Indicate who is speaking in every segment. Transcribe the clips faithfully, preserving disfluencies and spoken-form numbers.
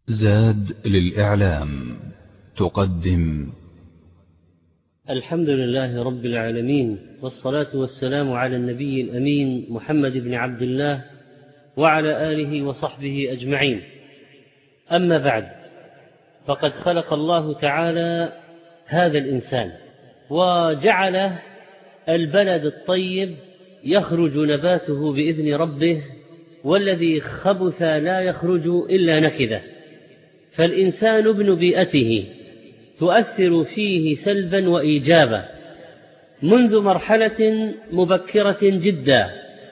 Speaker 1: زاد للإعلام تقدم.
Speaker 2: الحمد لله رب العالمين، والصلاة والسلام على النبي الأمين محمد بن عبد الله وعلى آله وصحبه أجمعين. أما بعد، فقد خلق الله تعالى هذا الإنسان وجعل البلد الطيب يخرج نباته بإذن ربه، والذي خبث لا يخرج إلا نكدة. فالإنسان ابن بيئته تؤثر فيه سلبا وإيجابا منذ مرحلة مبكرة جدا،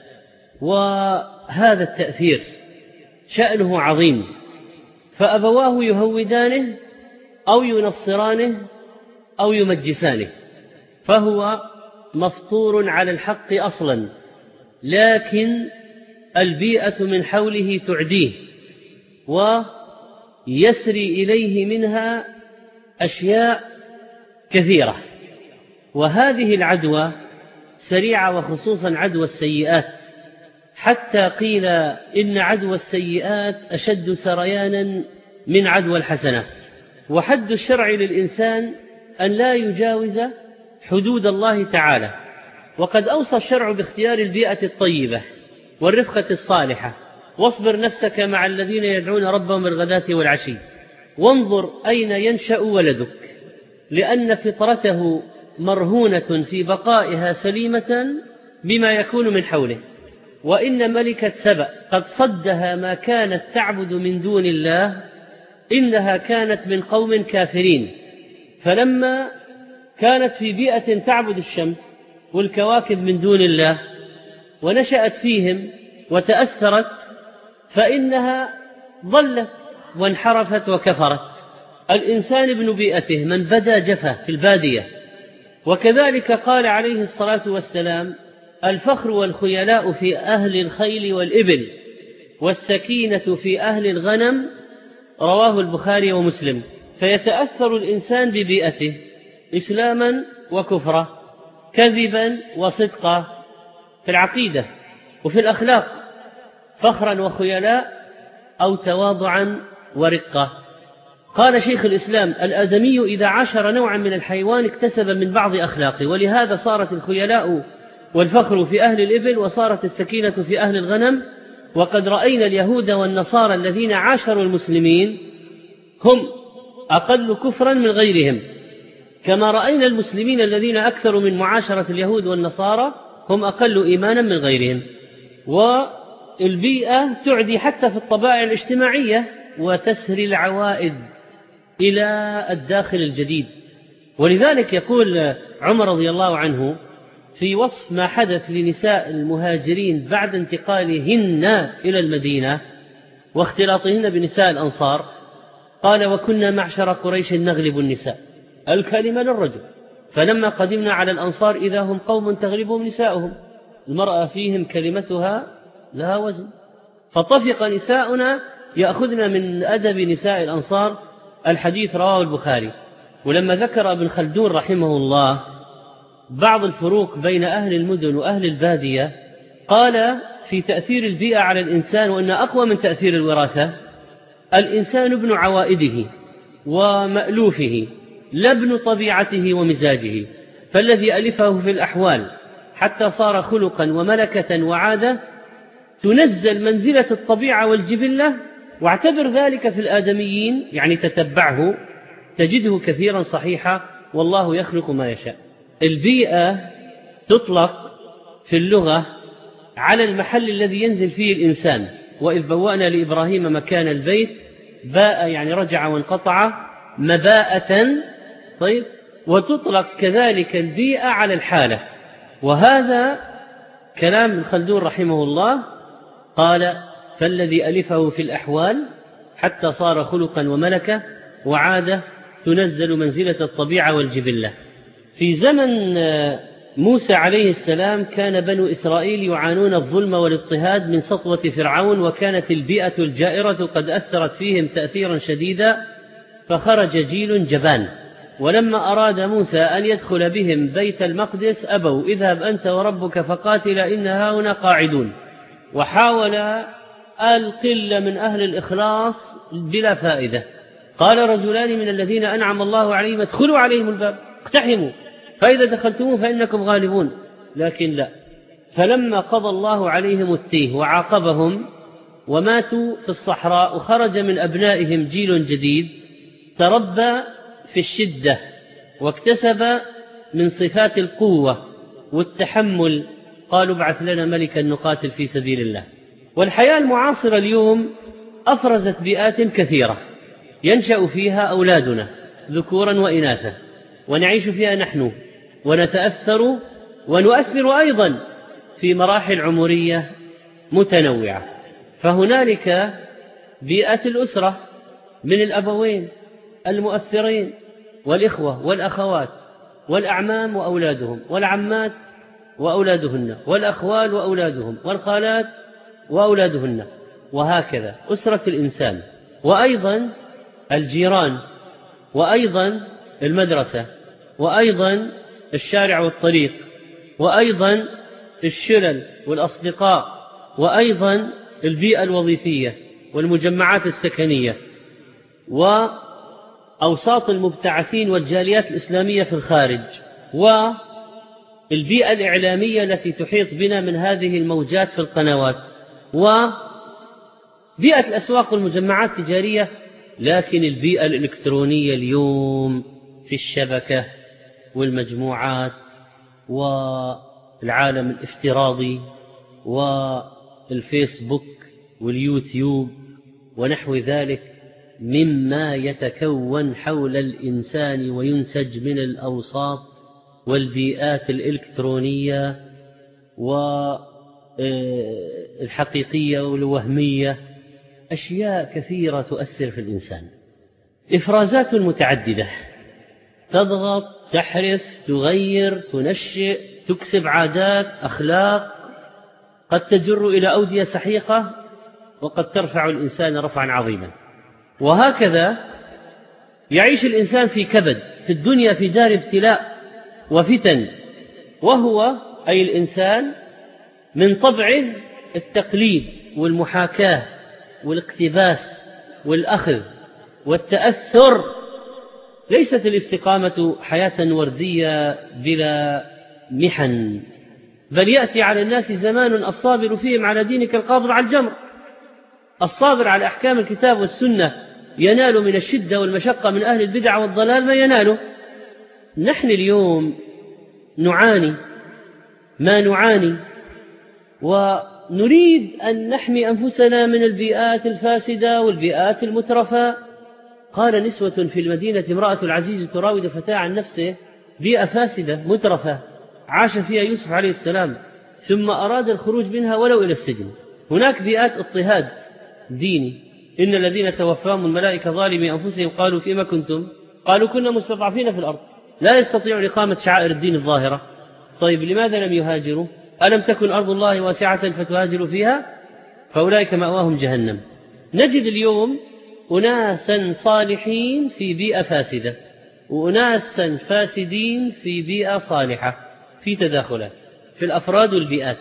Speaker 2: وهذا التأثير شأنه عظيم، فأبواه يهودانه أو ينصرانه أو يمجسانه، فهو مفطور على الحق أصلا، لكن البيئة من حوله تعديه ويسري إليه منها أشياء كثيرة. وهذه العدوى سريعة، وخصوصا عدوى السيئات، حتى قيل إن عدوى السيئات أشد سريانا من عدوى الحسنات. وحد الشرع للإنسان أن لا يجاوز حدود الله تعالى، وقد أوصى الشرع باختيار البيئة الطيبة والرفقة الصالحة، واصبر نفسك مع الذين يدعون ربهم بالغداة والعشي، وانظر أين ينشأ ولدك، لأن فطرته مرهونة في بقائها سليمة بما يكون من حوله. وإن ملكة سبأ قد صدها ما كانت تعبد من دون الله، إنها كانت من قوم كافرين، فلما كانت في بيئة تعبد الشمس والكواكب من دون الله ونشأت فيهم وتأثرت، فإنها ضلت وانحرفت وكفرت. الإنسان ابن بيئته، من بدا جفا في البادية. وكذلك قال عليه الصلاة والسلام: الفخر والخيلاء في أهل الخيل والإبل، والسكينة في أهل الغنم، رواه البخاري ومسلم. فيتأثر الإنسان ببيئته إسلاما وكفرا، كذبا وصدقا، في العقيدة وفي الأخلاق، فخرا وخيلاء أو تواضعا ورقة. قال شيخ الإسلام: الآدمي إذا عاشر نوعا من الحيوان اكتسب من بعض أخلاقه، ولهذا صارت الخيلاء والفخر في أهل الإبل، وصارت السكينة في أهل الغنم. وقد رأينا اليهود والنصارى الذين عاشروا المسلمين هم أقل كفرا من غيرهم، كما رأينا المسلمين الذين أكثروا من معاشرة اليهود والنصارى هم أقل إيمانا من غيرهم. والبيئة تعدي حتى في الطبائع الاجتماعية، وتسري العوائد إلى الداخل الجديد. ولذلك يقول عمر رضي الله عنه في وصف ما حدث لنساء المهاجرين بعد انتقالهن إلى المدينة واختلاطهن بنساء الأنصار، قال: وكنا معشر قريش نغلب النساء، الكلمة للرجل، فلما قدمنا على الأنصار إذا هم قوم تغلبهم نساؤهم، المرأة فيهم كلمتها لها وزن. فطفق نساؤنا يأخذن من أدب نساء الأنصار. الحديث رواه البخاري. ولما ذكر ابن خلدون رحمه الله بعض الفروق بين أهل المدن وأهل البادية، قال في تأثير البيئة على الإنسان وأن أقوى من تأثير الوراثة: الإنسان ابن عوائده ومألوفه، لا ابن طبيعته ومزاجه. فالذي ألفه في الأحوال حتى صار خلقا وملكة وعادة تنزل منزلة الطبيعة والجبلة. واعتبر ذلك في الآدميين، يعني تتبعه تجده كثيرا صحيحا، والله يخلق ما يشاء. البيئة تطلق في اللغة على المحل الذي ينزل فيه الإنسان. وإذ بوأنا لإبراهيم مكان البيت، باء يعني رجع وانقطع، مباءة. طيب، وتطلق كذلك البيئة على الحالة. وهذا كلام ابن خلدون رحمه الله، قال: فالذي ألفه في الأحوال حتى صار خلقا وملكة وعادة تنزل منزلة الطبيعة والجبلة. في زمن موسى عليه السلام كان بنو إسرائيل يعانون الظلم والاضطهاد من سطوة فرعون، وكانت البيئة الجائرة قد أثرت فيهم تأثيرا شديدا، فخرج جيل جبان. ولما أراد موسى أن يدخل بهم بيت المقدس أبوا: اذهب أنت وربك فقاتلا إن هاهنا قاعدون. وحاول القلة من أهل الإخلاص بلا فائدة. قال رجلان من الذين أنعم الله عليهم ادخلوا عليهم الباب اقتحموا فإذا دخلتموه فإنكم غالبون، لكن لا، فلما قضى الله عليهم التيه وعاقبهم وماتوا في الصحراء وخرج من أبنائهم جيل جديد تربى في الشدة واكتسب من صفات القوة والتحمل، قالوا ابعث لنا ملكا نقاتل في سبيل الله. والحياة المعاصرة اليوم أفرزت بيئات كثيرة ينشأ فيها أولادنا ذكورا وإناثا، ونعيش فيها نحن ونتأثر ونؤثر أيضا في مراحل عمرية متنوعة. فهنالك بيئة الأسرة من الأبوين المؤثرين والإخوة والأخوات والأعمام وأولادهم والعمات وأولادهن والأخوال وأولادهم والخالات وأولادهن، وهكذا أسرة الإنسان، وأيضا الجيران، وأيضا المدرسة، وأيضا الشارع والطريق، وأيضا الشلل والأصدقاء، وأيضا البيئة الوظيفية والمجمعات السكنية وأوساط المبتعثين والجاليات الإسلامية في الخارج، والبيئة الإعلامية التي تحيط بنا من هذه الموجات في القنوات، وبيئة الأسواق والمجمعات التجارية. لكن البيئة الإلكترونية اليوم في الشبكة والمجموعات والعالم الافتراضي والفيسبوك واليوتيوب ونحو ذلك مما يتكون حول الإنسان وينسج من الأوساط والبيئات الإلكترونية والحقيقية والوهمية، أشياء كثيرة تؤثر في الإنسان، إفرازات متعددة تضغط، تحرف، تغير، تنشئ، تكسب عادات، أخلاق، قد تجر إلى أودية سحيقة وقد ترفع الإنسان رفعا عظيما. وهكذا يعيش الإنسان في كبد في الدنيا في دار ابتلاء وفتن، وهو أي الإنسان من طبعه التقليد والمحاكاة والاقتباس والأخذ والتأثر. ليست الاستقامة حياة وردية بلا محن، بل يأتي على الناس زمان الصابر فيهم على دينك القابض على الجمر. الصابر على أحكام الكتاب والسنة ينال من الشدة والمشقة من أهل البدع والضلال ما يناله. نحن اليوم نعاني ما نعاني، ونريد أن نحمي أنفسنا من البيئات الفاسدة والبيئات المترفة. قال نسوة في المدينة امرأة العزيز تراود فتاة عن نفسه، بيئة فاسدة مترفة عاش فيها يوسف عليه السلام ثم أراد الخروج منها ولو إلى السجن. هناك بيئات اضطهاد ديني، إن الذين توفاهم الملائكة ظالمي أنفسهم قالوا فيما كنتم؟ قالوا كنا مستضعفين في الأرض لا يستطيعوا إقامة شعائر الدين الظاهرة. طيب لماذا لم يهاجروا؟ ألم تكن أرض الله واسعة فتهاجروا فيها؟ فأولئك مأواهم جهنم. نجد اليوم أناسا صالحين في بيئة فاسدة وأناسا فاسدين في بيئة صالحة، في تداخلات في الأفراد والبيئات.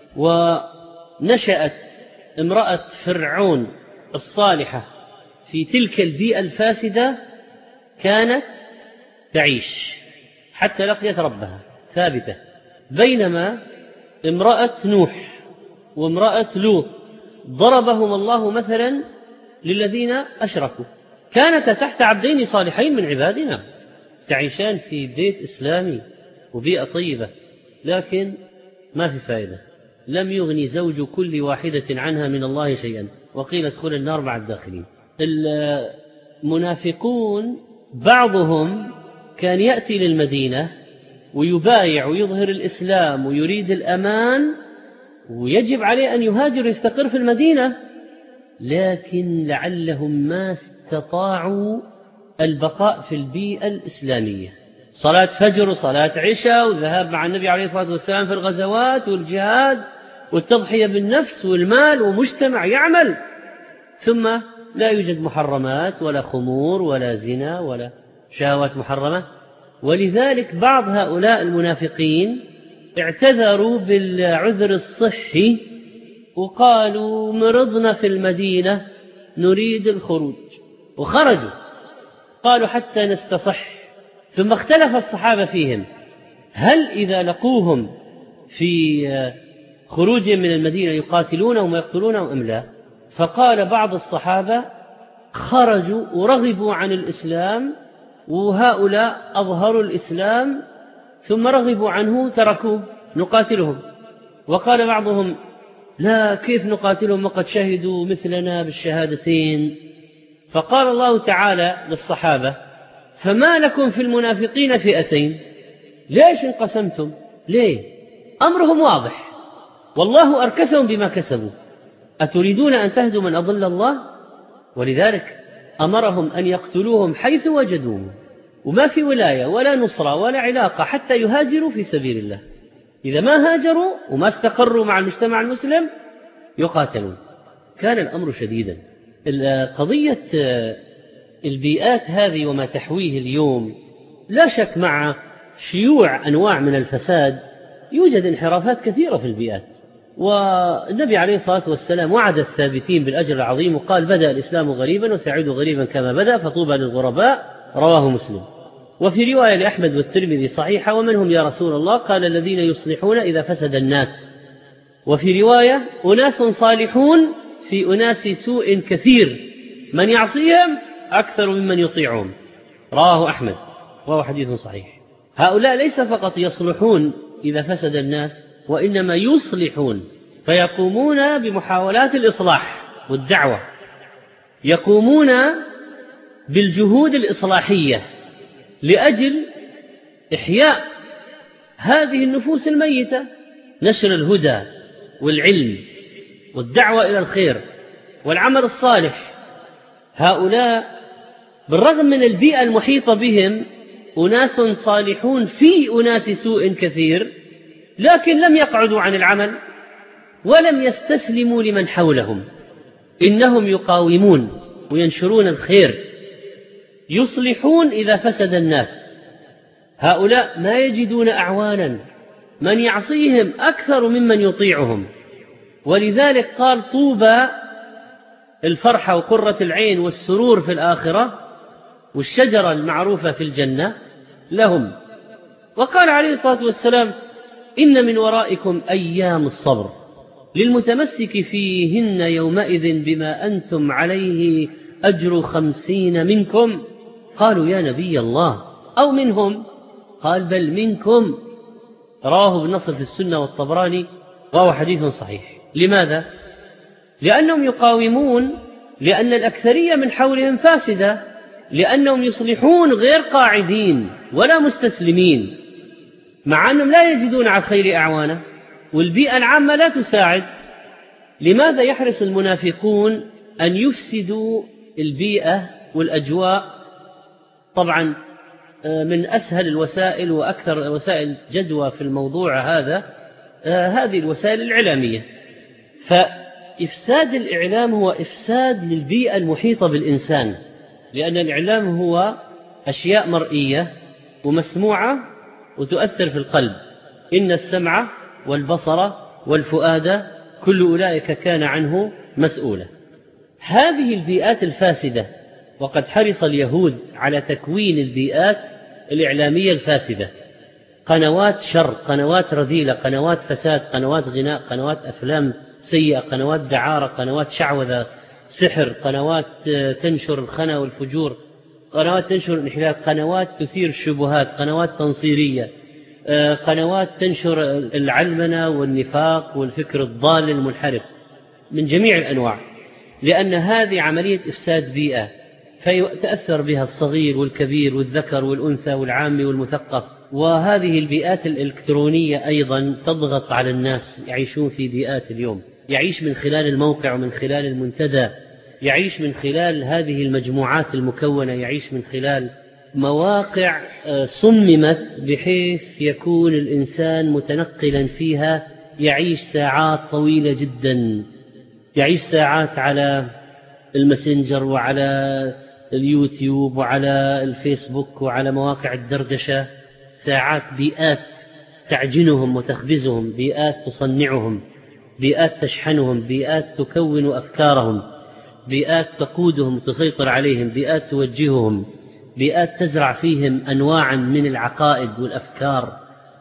Speaker 2: ونشأت امرأة فرعون الصالحة في تلك البيئة الفاسدة، كانت تعيش حتى لقيت ربها ثابتة، بينما امرأة نوح وامرأة لوط ضربهم الله مثلا للذين أشركوا، كانتا تحت عبدين صالحين من عبادنا تعيشان في بيت إسلامي وبيئة طيبة، لكن ما في فائدة، لم يغني زوج كل واحدة عنها من الله شيئا، وقيل ادخل النار مع الداخلين. المنافقون بعضهم كان يأتي للمدينة ويبايع ويظهر الإسلام ويريد الأمان، ويجب عليه أن يهاجر ويستقر في المدينة، لكن لعلهم ما استطاعوا البقاء في البيئة الإسلامية، صلاة فجر وصلاة عشاء وذهاب مع النبي عليه الصلاة والسلام في الغزوات والجهاد والتضحية بالنفس والمال ومجتمع يعمل، ثم لا يوجد محرمات ولا خمور ولا زنا ولا شهوات محرمة. ولذلك بعض هؤلاء المنافقين اعتذروا بالعذر الصحي وقالوا مرضنا في المدينة نريد الخروج، وخرجوا قالوا حتى نستصح. ثم اختلف الصحابة فيهم، هل إذا لقوهم في خروجهم من المدينة يقاتلونهم ويقتلونهم أم لا؟ فقال بعض الصحابة خرجوا ورغبوا عن الإسلام، وهؤلاء أظهروا الإسلام ثم رغبوا عنه تركوه نقاتلهم. وقال بعضهم لا، كيف نقاتلهم وقد شهدوا مثلنا بالشهادتين؟ فقال الله تعالى للصحابة فما لكم في المنافقين فئتين، ليش انقسمتم؟ ليه؟ أمرهم واضح، والله أركسهم بما كسبوا، أتريدون أن تهدوا من أضل الله؟ ولذلك أمرهم أن يقتلوهم حيث وجدوهم، وما في ولاية ولا نصرة ولا علاقة حتى يهاجروا في سبيل الله. إذا ما هاجروا وما استقروا مع المجتمع المسلم يقاتلون. كان الأمر شديدا. قضية البيئات هذه وما تحويه اليوم، لا شك مع شيوع أنواع من الفساد يوجد انحرافات كثيرة في البيئات، والنبي عليه الصلاة والسلام وعد الثابتين بالأجر العظيم وقال بدأ الإسلام غريبا وسيعود غريبا كما بدأ فطوبى للغرباء، رواه مسلم. وفي رواية لأحمد والترمذي صحيحة ومنهم يا رسول الله؟ قال الذين يصلحون إذا فسد الناس. وفي رواية أناس صالحون في أناس سوء كثير من يعصيهم أكثر ممن يطيعهم، رواه أحمد وهو حديث صحيح. هؤلاء ليس فقط يصلحون إذا فسد الناس، وإنما يصلحون، فيقومون بمحاولات الإصلاح والدعوة، يقومون بالجهود الإصلاحية لأجل إحياء هذه النفوس الميتة، نشر الهدى والعلم والدعوة إلى الخير والعمل الصالح. هؤلاء بالرغم من البيئة المحيطة بهم أناس صالحون في أناس سوء كثير، لكن لم يقعدوا عن العمل ولم يستسلموا لمن حولهم، إنهم يقاومون وينشرون الخير، يصلحون إذا فسد الناس. هؤلاء ما يجدون أعوانا، من يعصيهم أكثر ممن يطيعهم. ولذلك قال طوبى، الفرحة وقرة العين والسرور في الآخرة والشجرة المعروفة في الجنة لهم. وقال عليه الصلاة والسلام إن من ورائكم أيام الصبر للمتمسك فيهن يومئذ بما أنتم عليه أجر خمسين منكم. قالوا يا نبي الله أو منهم؟ قال بل منكم، رواه ابن نصر في السنة والطبراني وهو حديث صحيح. لماذا؟ لأنهم يقاومون، لأن الأكثرية من حولهم فاسدة، لأنهم يصلحون غير قاعدين ولا مستسلمين، مع أنهم لا يجدون على الخير أعوانا والبيئة العامة لا تساعد. لماذا يحرص المنافقون أن يفسدوا البيئة والأجواء؟ طبعا من أسهل الوسائل وأكثر الوسائل جدوى في الموضوع هذا هذه الوسائل الإعلامية. فإفساد الإعلام هو إفساد للبيئة المحيطة بالإنسان، لأن الإعلام هو أشياء مرئية ومسموعة وتؤثر في القلب. إن السمع والبصر والفؤاد كل أولئك كان عنه مسؤولا. هذه البيئات الفاسدة، وقد حرص اليهود على تكوين البيئات الإعلامية الفاسدة، قنوات شر، قنوات رذيلة، قنوات فساد، قنوات غناء، قنوات أفلام سيئة، قنوات دعارة، قنوات شعوذة، سحر، قنوات تنشر الخنا والفجور، قنوات تنشر الانحلال، قنوات تثير الشبهات، قنوات تنصيرية، قنوات تنشر العلمنة والنفاق والفكر الضال المنحرف من جميع الأنواع، لأن هذه عملية إفساد بيئة فيتأثر بها الصغير والكبير والذكر والأنثى والعامي والمثقف. وهذه البيئات الإلكترونية أيضا تضغط على الناس، يعيشون في بيئات اليوم، يعيش من خلال الموقع ومن خلال المنتدى، يعيش من خلال هذه المجموعات المكونة، يعيش من خلال مواقع صممت بحيث يكون الإنسان متنقلا فيها، يعيش ساعات طويلة جدا، يعيش ساعات على الماسنجر وعلى اليوتيوب وعلى الفيسبوك وعلى مواقع الدردشة، ساعات، بيئات تعجنهم وتخبزهم، بيئات تصنعهم. بيئات تشحنهم، بيئات تكون أفكارهم، بيئات تقودهم وتسيطر عليهم، بيئات توجههم، بيئات تزرع فيهم أنواعا من العقائد والأفكار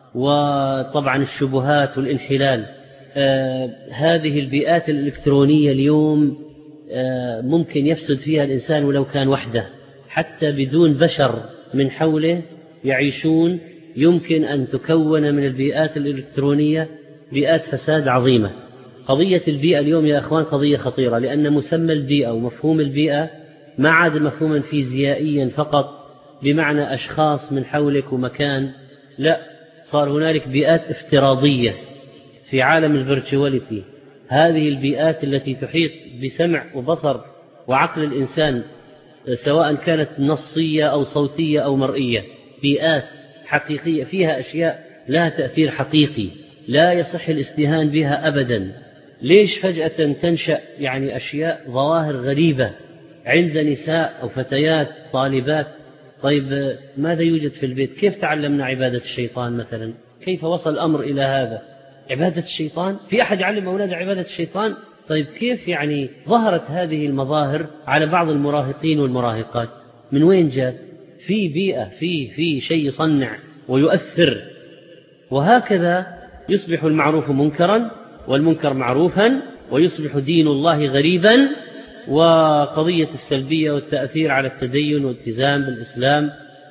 Speaker 2: وطبعا الشبهات والانحلال. آه هذه البيئات الإلكترونية اليوم آه ممكن يفسد فيها الإنسان ولو كان وحده، حتى بدون بشر من حوله يعيشون. يمكن أن تكون من البيئات الإلكترونية بيئات فساد عظيمة. قضية البيئة اليوم يا أخوان قضية خطيرة، لأن مسمى البيئة ومفهوم البيئة ما عاد مفهوما فيزيائيا فقط بمعنى أشخاص من حولك ومكان، لا، صار هنالك بيئات افتراضية في عالم الفيرتشواليتي. هذه البيئات التي تحيط بسمع وبصر وعقل الإنسان سواء كانت نصية أو صوتية أو مرئية، بيئات حقيقية فيها أشياء لها تأثير حقيقي لا يصح الاستهان بها أبدا. ليش فجأة تنشأ يعني أشياء ظواهر غريبة عند نساء أو فتيات طالبات؟ طيب ماذا يوجد في البيت؟ كيف تعلمنا عبادة الشيطان مثلا؟ كيف وصل الأمر إلى هذا؟ عبادة الشيطان؟ في أحد يعلم أولاده عبادة الشيطان؟ طيب كيف يعني ظهرت هذه المظاهر على بعض المراهقين والمراهقات؟ من وين جاءت؟ في بيئة، في في شيء يصنع ويؤثر. وهكذا يصبح المعروف منكرا والمنكر معروفا، ويصبح دين الله غريبا، وقضية السلبية والتأثير على التدين والالتزام بالإسلام.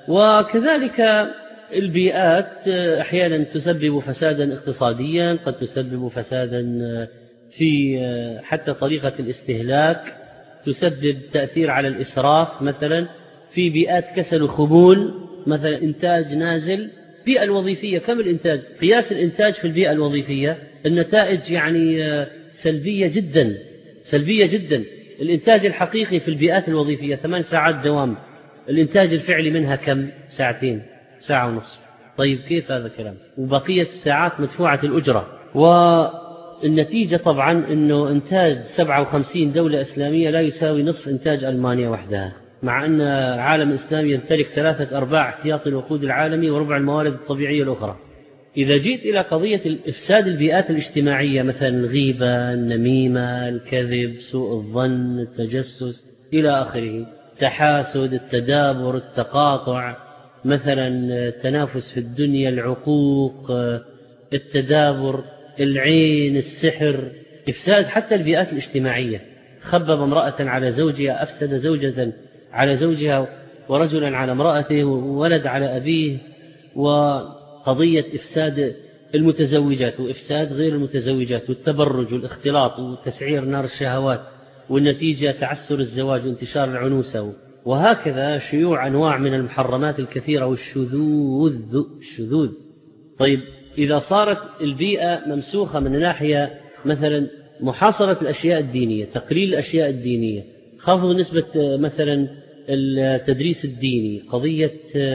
Speaker 2: وكذلك البيئات أحيانا تسبب فسادا اقتصاديا، قد تسبب فسادا في حتى طريقة الاستهلاك، تسبب تأثير على الإسراف مثلا. في بيئات كسل وخمول مثلا، إنتاج نازل. البيئة الوظيفية كم الإنتاج؟ قياس الإنتاج في البيئة الوظيفية النتائج يعني سلبية جدا، سلبية جدا. الإنتاج الحقيقي في البيئات الوظيفية ثمان ساعات دوام، الإنتاج الفعلي منها كم؟ ساعتين، ساعة ونصف. طيب كيف هذا الكلام؟ وبقية الساعات مدفوعة الأجرة. والنتيجة طبعا أنه إنتاج سبعة وخمسين دولة إسلامية لا يساوي نصف إنتاج ألمانيا وحدها، مع أن العالم الإسلامي يمتلك ثلاثة أرباع احتياطي الوقود العالمي وربع الموارد الطبيعية الأخرى. إذا جيت إلى قضية إفساد البيئات الاجتماعية مثلا الغيبة، النميمة، الكذب، سوء الظن، التجسس إلى آخره، التحاسد، التدابر، التقاطع مثلا، التنافس في الدنيا، العقوق، التدابر، العين، السحر، إفساد حتى البيئات الاجتماعية. خبب امرأة على زوجها، أفسد زوجة على زوجها، ورجلا على امرأته، وولد على أبيه. وقضية إفساد المتزوجات وإفساد غير المتزوجات، والتبرج والاختلاط وتسعير نار الشهوات، والنتيجة تعسر الزواج وانتشار العنوسة، وهكذا شيوع أنواع من المحرمات الكثيرة والشذوذ الشذوذ. طيب إذا صارت البيئة ممسوخة من ناحية مثلا محاصرة الأشياء الدينية، تقليل الأشياء الدينية، خفض نسبة مثلا التدريس الديني، قضية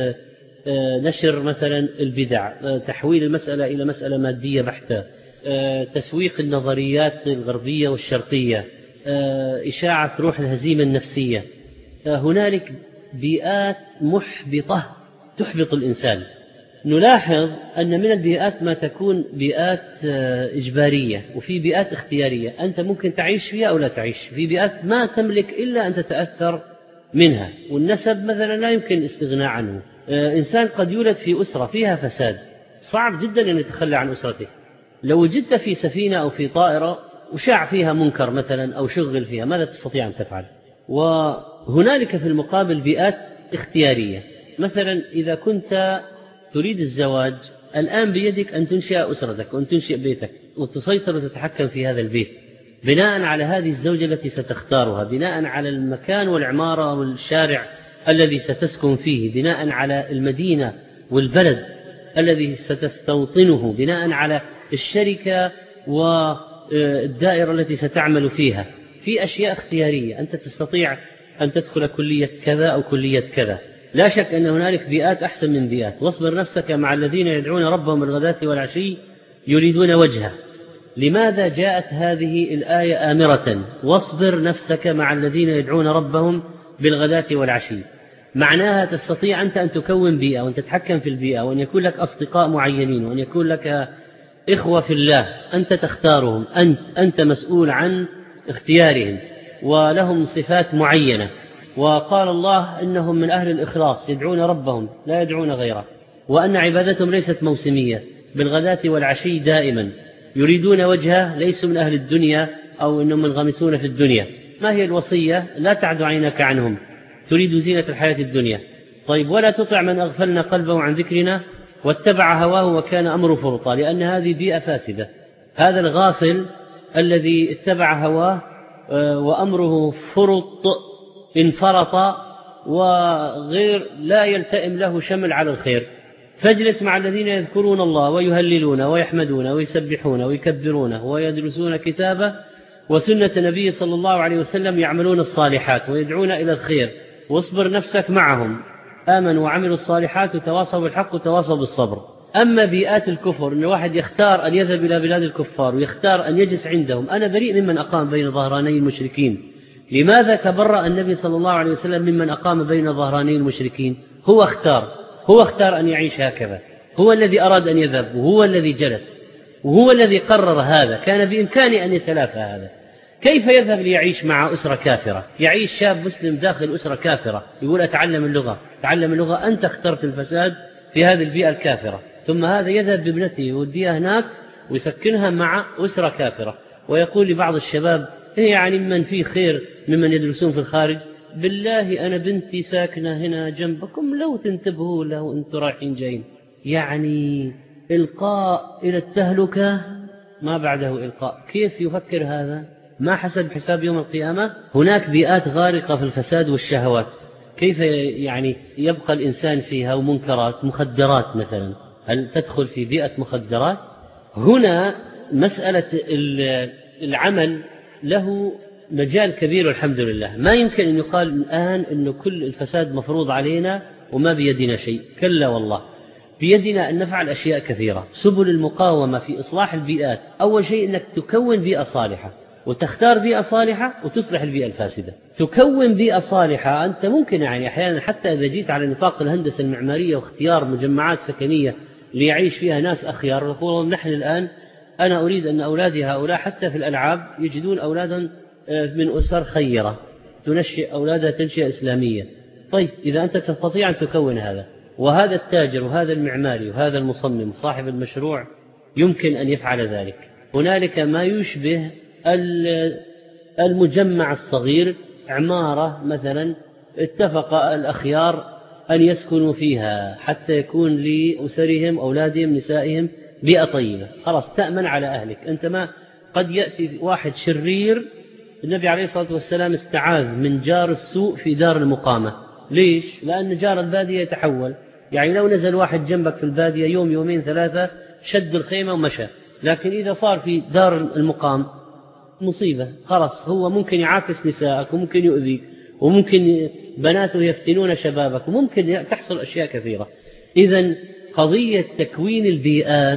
Speaker 2: نشر مثلا البدع، تحويل المسألة إلى مسألة مادية بحتة، تسويق النظريات الغربية والشرقية، إشاعة روح الهزيمة النفسية، هنالك بيئات محبطة تحبط الإنسان. نلاحظ أن من البيئات ما تكون بيئات إجبارية، وفي بيئات اختيارية، أنت ممكن تعيش فيها أو لا تعيش. في بيئات ما تملك إلا أن تتأثر منها، والنسب مثلا لا يمكن الاستغناء عنه. إنسان قد يولد في أسرة فيها فساد، صعب جدا أن يتخلى عن أسرته. لو وجدت في سفينة أو في طائرة وشاع فيها منكر مثلا أو شغل فيها، ماذا تستطيع أن تفعل؟ وهنالك في المقابل بيئات اختيارية، مثلا إذا كنت تريد الزواج الآن بيدك أن تنشئ أسرتك وأن تنشئ بيتك وتسيطر وتتحكم في هذا البيت بناء على هذه الزوجة التي ستختارها، بناء على المكان والعمارة والشارع الذي ستسكن فيه، بناء على المدينة والبلد الذي ستستوطنه، بناء على الشركة والدائرة التي ستعمل فيها. في أشياء اختيارية، أنت تستطيع أن تدخل كلية كذا أو كلية كذا. لا شك أن هنالك بيئات أحسن من بيئات. واصبر نفسك مع الذين يدعون ربهم بالغداة والعشي يريدون وجهه. لماذا جاءت هذه الآية آمرة؟ واصبر نفسك مع الذين يدعون ربهم بالغداة والعشي. معناها تستطيع أنت أن تكون بيئة وأن تتحكم في البيئة، وأن يكون لك أصدقاء معينين، وأن يكون لك إخوة في الله، أنت تختارهم، أنت, أنت مسؤول عن اختيارهم، ولهم صفات معينة، وقال الله إنهم من أهل الإخلاص يدعون ربهم لا يدعون غيره، وأن عبادتهم ليست موسمية بالغداة والعشي دائما، يريدون وجهه، ليسوا من أهل الدنيا أو إنهم منغمسون في الدنيا. ما هي الوصية؟ لا تعد عينك عنهم تريد زينة الحياة الدنيا. طيب، ولا تطع من أغفلنا قلبه عن ذكرنا واتبع هواه وكان أمره فرطا، لأن هذه بيئة فاسدة. هذا الغافل الذي اتبع هواه وأمره فرط انفرط وغير لا يلتئم له شمل على الخير. فاجلس مع الذين يذكرون الله ويهللون ويحمدون ويسبحون ويكبرون ويدرسون كتابه وسنة النبي صلى الله عليه وسلم، يعملون الصالحات ويدعون إلى الخير، واصبر نفسك معهم، آمنوا وعملوا الصالحات وتواصوا بالحق وتواصوا بالصبر. أما بيئات الكفر، أن واحد يختار أن يذهب إلى بلاد الكفار ويختار أن يجلس عندهم، أنا بريء ممن أقام بين ظهراني المشركين. لماذا تبرأ النبي صلى الله عليه وسلم ممن أقام بين ظهراني المشركين؟ هو اختار هو اختار أن يعيش هكذا، هو الذي أراد أن يذهب، وهو الذي جلس، وهو الذي قرر هذا، كان بإمكانه أن يتلافى هذا. كيف يذهب ليعيش مع أسرة كافرة؟ يعيش شاب مسلم داخل أسرة كافرة يقول أتعلم اللغة، تعلم اللغة، أنت اخترت الفساد في هذه البيئة الكافرة. ثم هذا يذهب بابنته يوديها هناك ويسكنها مع أسرة كافرة، ويقول لبعض الشباب إيه يعني من فيه خير ممن يدرسون في الخارج، بالله أنا بنتي ساكنة هنا جنبكم لو تنتبهوا له وأنتم رايحين جايين. يعني إلقاء إلى التهلكة ما بعده إلقاء. كيف يفكر هذا؟ ما حسب حساب يوم القيامة؟ هناك بيئات غارقة في الفساد والشهوات، كيف يعني يبقى الإنسان فيها؟ ومنكرات، مخدرات مثلا، هل تدخل في بيئة مخدرات؟ هنا مسألة العمل له مجال كبير والحمد لله. ما يمكن أن يقال الآن أن كل الفساد مفروض علينا وما بيدنا شيء، كلا والله، بيدنا أن نفعل أشياء كثيرة. سبل المقاومة في إصلاح البيئات، أول شيء أنك تكون بيئة صالحة، وتختار بيئة صالحة وتصلح البيئة الفاسدة. تكون بيئة صالحة، أنت ممكن يعني أحيانا حتى إذا جيت على نطاق الهندسة المعمارية واختيار مجمعات سكنية ليعيش فيها ناس أخيار، يقولون نحن الآن أنا أريد أن أولادي هؤلاء حتى في الألعاب يجدون أولادا من أسر خيرة تنشئ أولادها تنشئة إسلامية. طيب، إذا أنت تستطيع أن تكون هذا، وهذا التاجر وهذا المعماري وهذا المصمم صاحب المشروع يمكن أن يفعل ذلك. هنالك ما يشبه المجمع الصغير، عمارة مثلا اتفق الأخيار أن يسكنوا فيها حتى يكون لأسرهم أولادهم نسائهم بيئة طيبة، خلاص تأمن على أهلك. أنت ما قد يأتي واحد شرير، النبي عليه الصلاة والسلام استعاذ من جار السوء في دار المقامة. ليش؟ لأن جار البادية يتحول، يعني لو نزل واحد جنبك في البادية يوم يومين ثلاثة شد الخيمة ومشى، لكن إذا صار في دار المقام مصيبة، خلاص هو ممكن يعاكس نساءك وممكن يؤذيك وممكن بناته يفتنون شبابك وممكن تحصل أشياء كثيرة. إذن قضية تكوين البيئات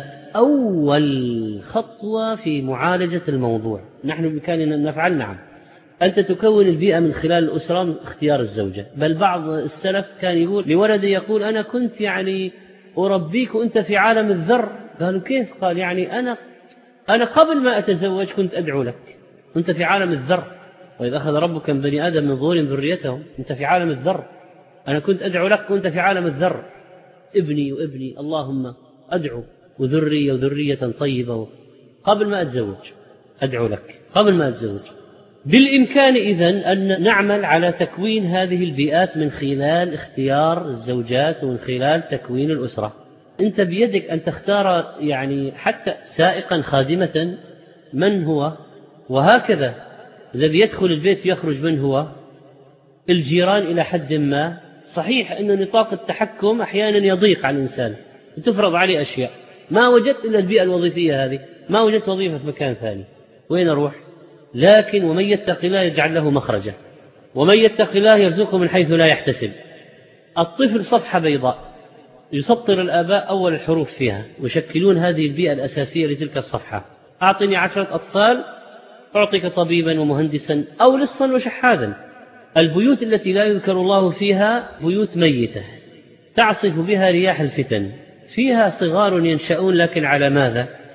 Speaker 2: أول خطوة في معالجة الموضوع، نحن بإمكاننا أن نفعل. نعم، أنت تكون البيئة من خلال الأسرة، اختيار الزوجة. بل بعض السلف كان يقول لولده، يقول أنا كنت يعني أربيك وأنت في عالم الذر. قالوا كيف؟ قال يعني أنا أنا قبل ما أتزوج كنت أدعو لك، أنت في عالم الذر، وإذا أخذ ربك من بني آدم من ظهورهم ذريتهم، أنت في عالم الذر، أنا كنت أدعو لك وأنت في عالم الذر، ابني وابني، اللهم أدعو وذرية وذرية طيبة قبل ما أتزوج، أدعو لك قبل ما أتزوج. بالإمكان إذن أن نعمل على تكوين هذه البيئات من خلال اختيار الزوجات ومن خلال تكوين الأسرة. أنت بيدك أن تختار يعني حتى سائقا، خادمة، من هو، وهكذا. الذي يدخل البيت يخرج من هو، الجيران إلى حد ما. صحيح أن نطاق التحكم أحيانا يضيق على الإنسان وتفرض عليه أشياء، ما وجدت إلا البيئة الوظيفية هذه، ما وجدت وظيفة في مكان ثاني، وين أروح؟ لكن ومن يتق الله يجعل له مخرجا ومن يتق الله يرزقه من حيث لا يحتسب. الطفل صفحة بيضاء يسطر الآباء أول الحروف فيها ويشكلون هذه البيئة الأساسية لتلك الصفحة. أعطني عشرة أطفال أعطيك طبيبا ومهندسا أو لصا وشحاذا. البيوت التي لا يذكر الله فيها بيوت ميتة تعصف بها رياح الفتن، فيها صغار ينشأون، لكن على ماذا؟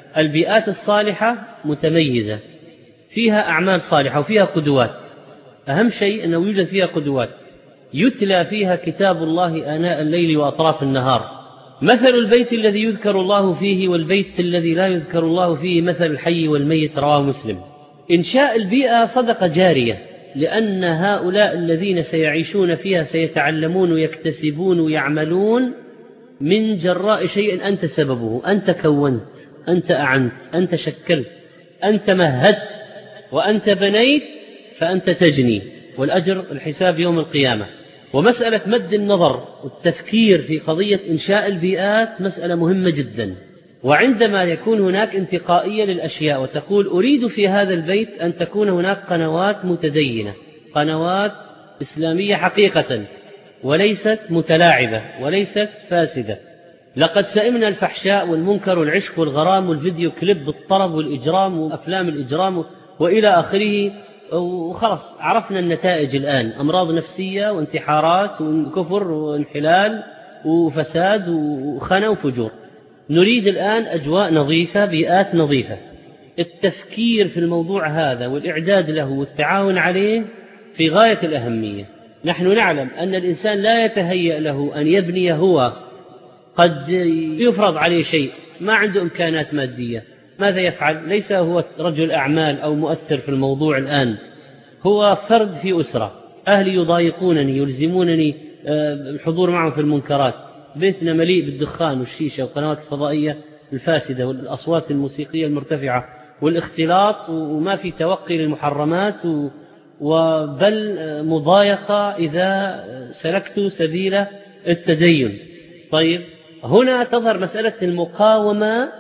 Speaker 2: البيئات الصالحة متميزة، فيها أعمال صالحة وفيها قدوات، أهم شيء أنه يوجد فيها قدوات، يتلى فيها كتاب الله آناء الليل وأطراف النهار. مثل البيت الذي يذكر الله فيه والبيت الذي لا يذكر الله فيه مثل الحي والميت، رواه مسلم. إنشاء البيئة صدقة جارية، لأن هؤلاء الذين سيعيشون فيها سيتعلمون ويكتسبون ويعملون من جراء شيء أنت سببه، أنت كونت، أنت أعنت، أنت شكلت، أنت مهدت، وأنت بنيت، فأنت تجني، والأجر الحساب يوم القيامة. ومسألة مد النظر والتفكير في قضية إنشاء البيئات مسألة مهمة جدا. وعندما يكون هناك انتقائية للأشياء وتقول أريد في هذا البيت أن تكون هناك قنوات متدينة، قنوات إسلامية حقيقة، وليست متلاعبة وليست فاسدة. لقد سئمنا الفحشاء والمنكر والعشق والغرام والفيديو كليب والطرب والإجرام وأفلام الإجرام وإلى آخره، وخلص عرفنا النتائج الآن، أمراض نفسية وانتحارات وكفر وانحلال وفساد وخنا وفجور. نريد الآن أجواء نظيفة، بيئات نظيفة. التفكير في الموضوع هذا والإعداد له والتعاون عليه في غاية الأهمية. نحن نعلم أن الإنسان لا يتهيأ له أن يبني، هو قد يفرض عليه شيء، ما عنده إمكانات مادية، ماذا يفعل؟ ليس هو رجل أعمال أو مؤثر في الموضوع الآن، هو فرد في أسرة، أهلي يضايقونني يلزمونني الحضور معهم في المنكرات، بيتنا مليء بالدخان والشيشة والقنوات الفضائية الفاسدة والأصوات الموسيقية المرتفعة والاختلاط، وما في توقي للمحرمات، وبل مضايقة إذا سلكت سبيل التدين. طيب هنا تظهر مسألة المقاومة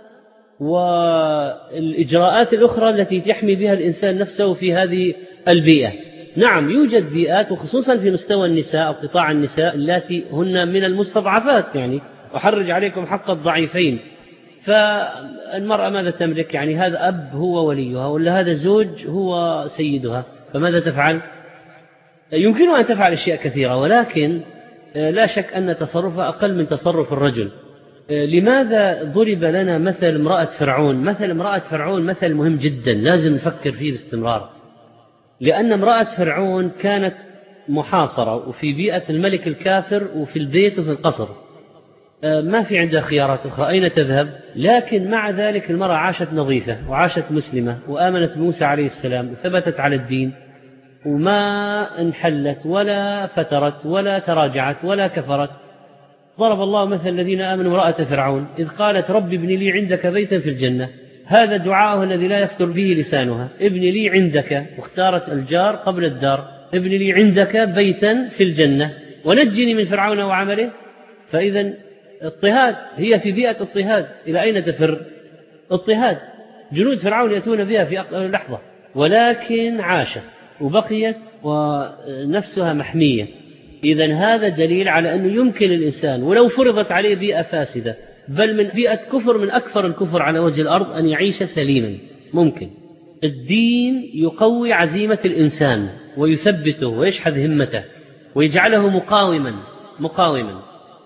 Speaker 2: والإجراءات الأخرى التي تحمي بها الإنسان نفسه في هذه البيئة. نعم يوجد بيئات، وخصوصا في مستوى النساء أو قطاع النساء التي هن من المستضعفات، يعني أحرج عليكم حق الضعيفين. فالمرأة ماذا تملك؟ يعني هذا أب هو وليها، ولا هذا زوج هو سيدها، فماذا تفعل؟ يمكنها أن تفعل أشياء كثيرة، ولكن لا شك أن تصرفها أقل من تصرف الرجل. لماذا ضرب لنا مثل امرأة فرعون؟ مثل امرأة فرعون مثل مهم جدا لازم نفكر فيه باستمرار، لأن امرأة فرعون كانت محاصرة وفي بيئة الملك الكافر وفي البيت وفي القصر، ما في عندها خيارات أخرى، أين تذهب؟ لكن مع ذلك المرأة عاشت نظيفة وعاشت مسلمة وآمنت بموسى عليه السلام وثبتت على الدين، وما انحلت ولا فترت ولا تراجعت ولا كفرت. ضرب الله مثل الذين آمنوا امرأة فرعون إذ قالت رب ابن لي عندك بيتا في الجنة، هذا دعاءه الذي لا يفتر به لسانها، ابن لي عندك، واختارت الجار قبل الدار، ابن لي عندك بيتا في الجنة ونجني من فرعون وعمله. فإذا اضطهاد، هي في بيئة اضطهاد، إلى أين تفر؟ اضطهاد، جنود فرعون يأتون بها في لحظة، ولكن عاشت وبقيت ونفسها محمية. إذن هذا دليل على أنه يمكن الإنسان ولو فرضت عليه بيئة فاسدة، بل من بيئة كفر من أكثر الكفر على وجه الأرض، أن يعيش سليما. ممكن. الدين يقوي عزيمة الإنسان ويثبته ويشحذ همته ويجعله مقاوما مقاوما.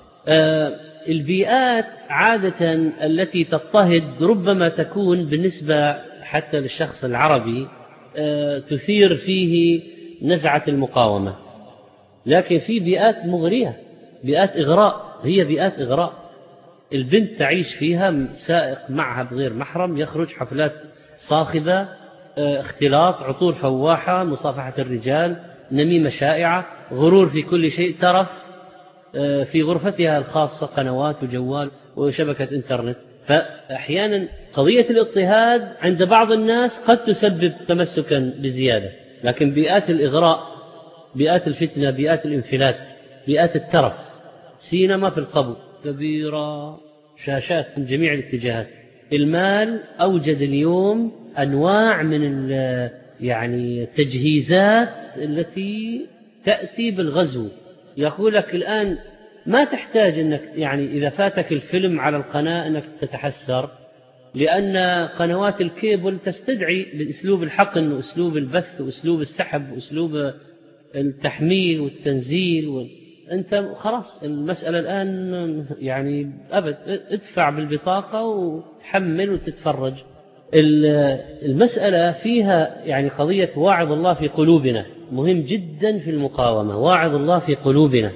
Speaker 2: آه البيئات عادة التي تضطهد ربما تكون بالنسبة حتى للشخص العربي آه تثير فيه نزعة المقاومة، لكن في بيئات مغرية، بيئات إغراء، هي بيئات إغراء. البنت تعيش فيها سائق معها بغير محرم، يخرج حفلات صاخبة، اختلاط، عطور فواحة، مصافحة الرجال، نميمة شائعة، غرور في كل شيء، ترف، في غرفتها الخاصة قنوات وجوال وشبكة انترنت. فأحيانا قضية الاضطهاد عند بعض الناس قد تسبب تمسكا بزيادة، لكن بيئات الإغراء، بيئات الفتنة، بيئات الانفلات، بيئات الترف، سينما في القبو كبيرة، شاشات من جميع الاتجاهات. المال أوجد اليوم أنواع من يعني التجهيزات التي تأتي بالغزو. يقول لك الآن ما تحتاج أنك يعني إذا فاتك الفيلم على القناة أنك تتحسر، لأن قنوات الكيبل تستدعي بأسلوب الحقن وأسلوب البث وأسلوب السحب وأسلوب التحميل والتنزيل أنت خلاص المسألة الآن يعني أبد ادفع بالبطاقة وتحمل وتتفرج. المسألة فيها يعني قضية واعظ الله في قلوبنا مهم جدا في المقاومة. واعظ الله في قلوبنا.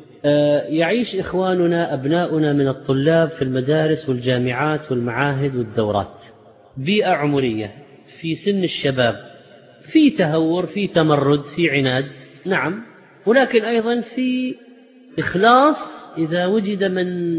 Speaker 2: يعيش إخواننا أبناؤنا من الطلاب في المدارس والجامعات والمعاهد والدورات بيئة عمرية في سن الشباب، في تهور، في تمرد، في عناد، نعم، ولكن أيضا في إخلاص إذا وجد من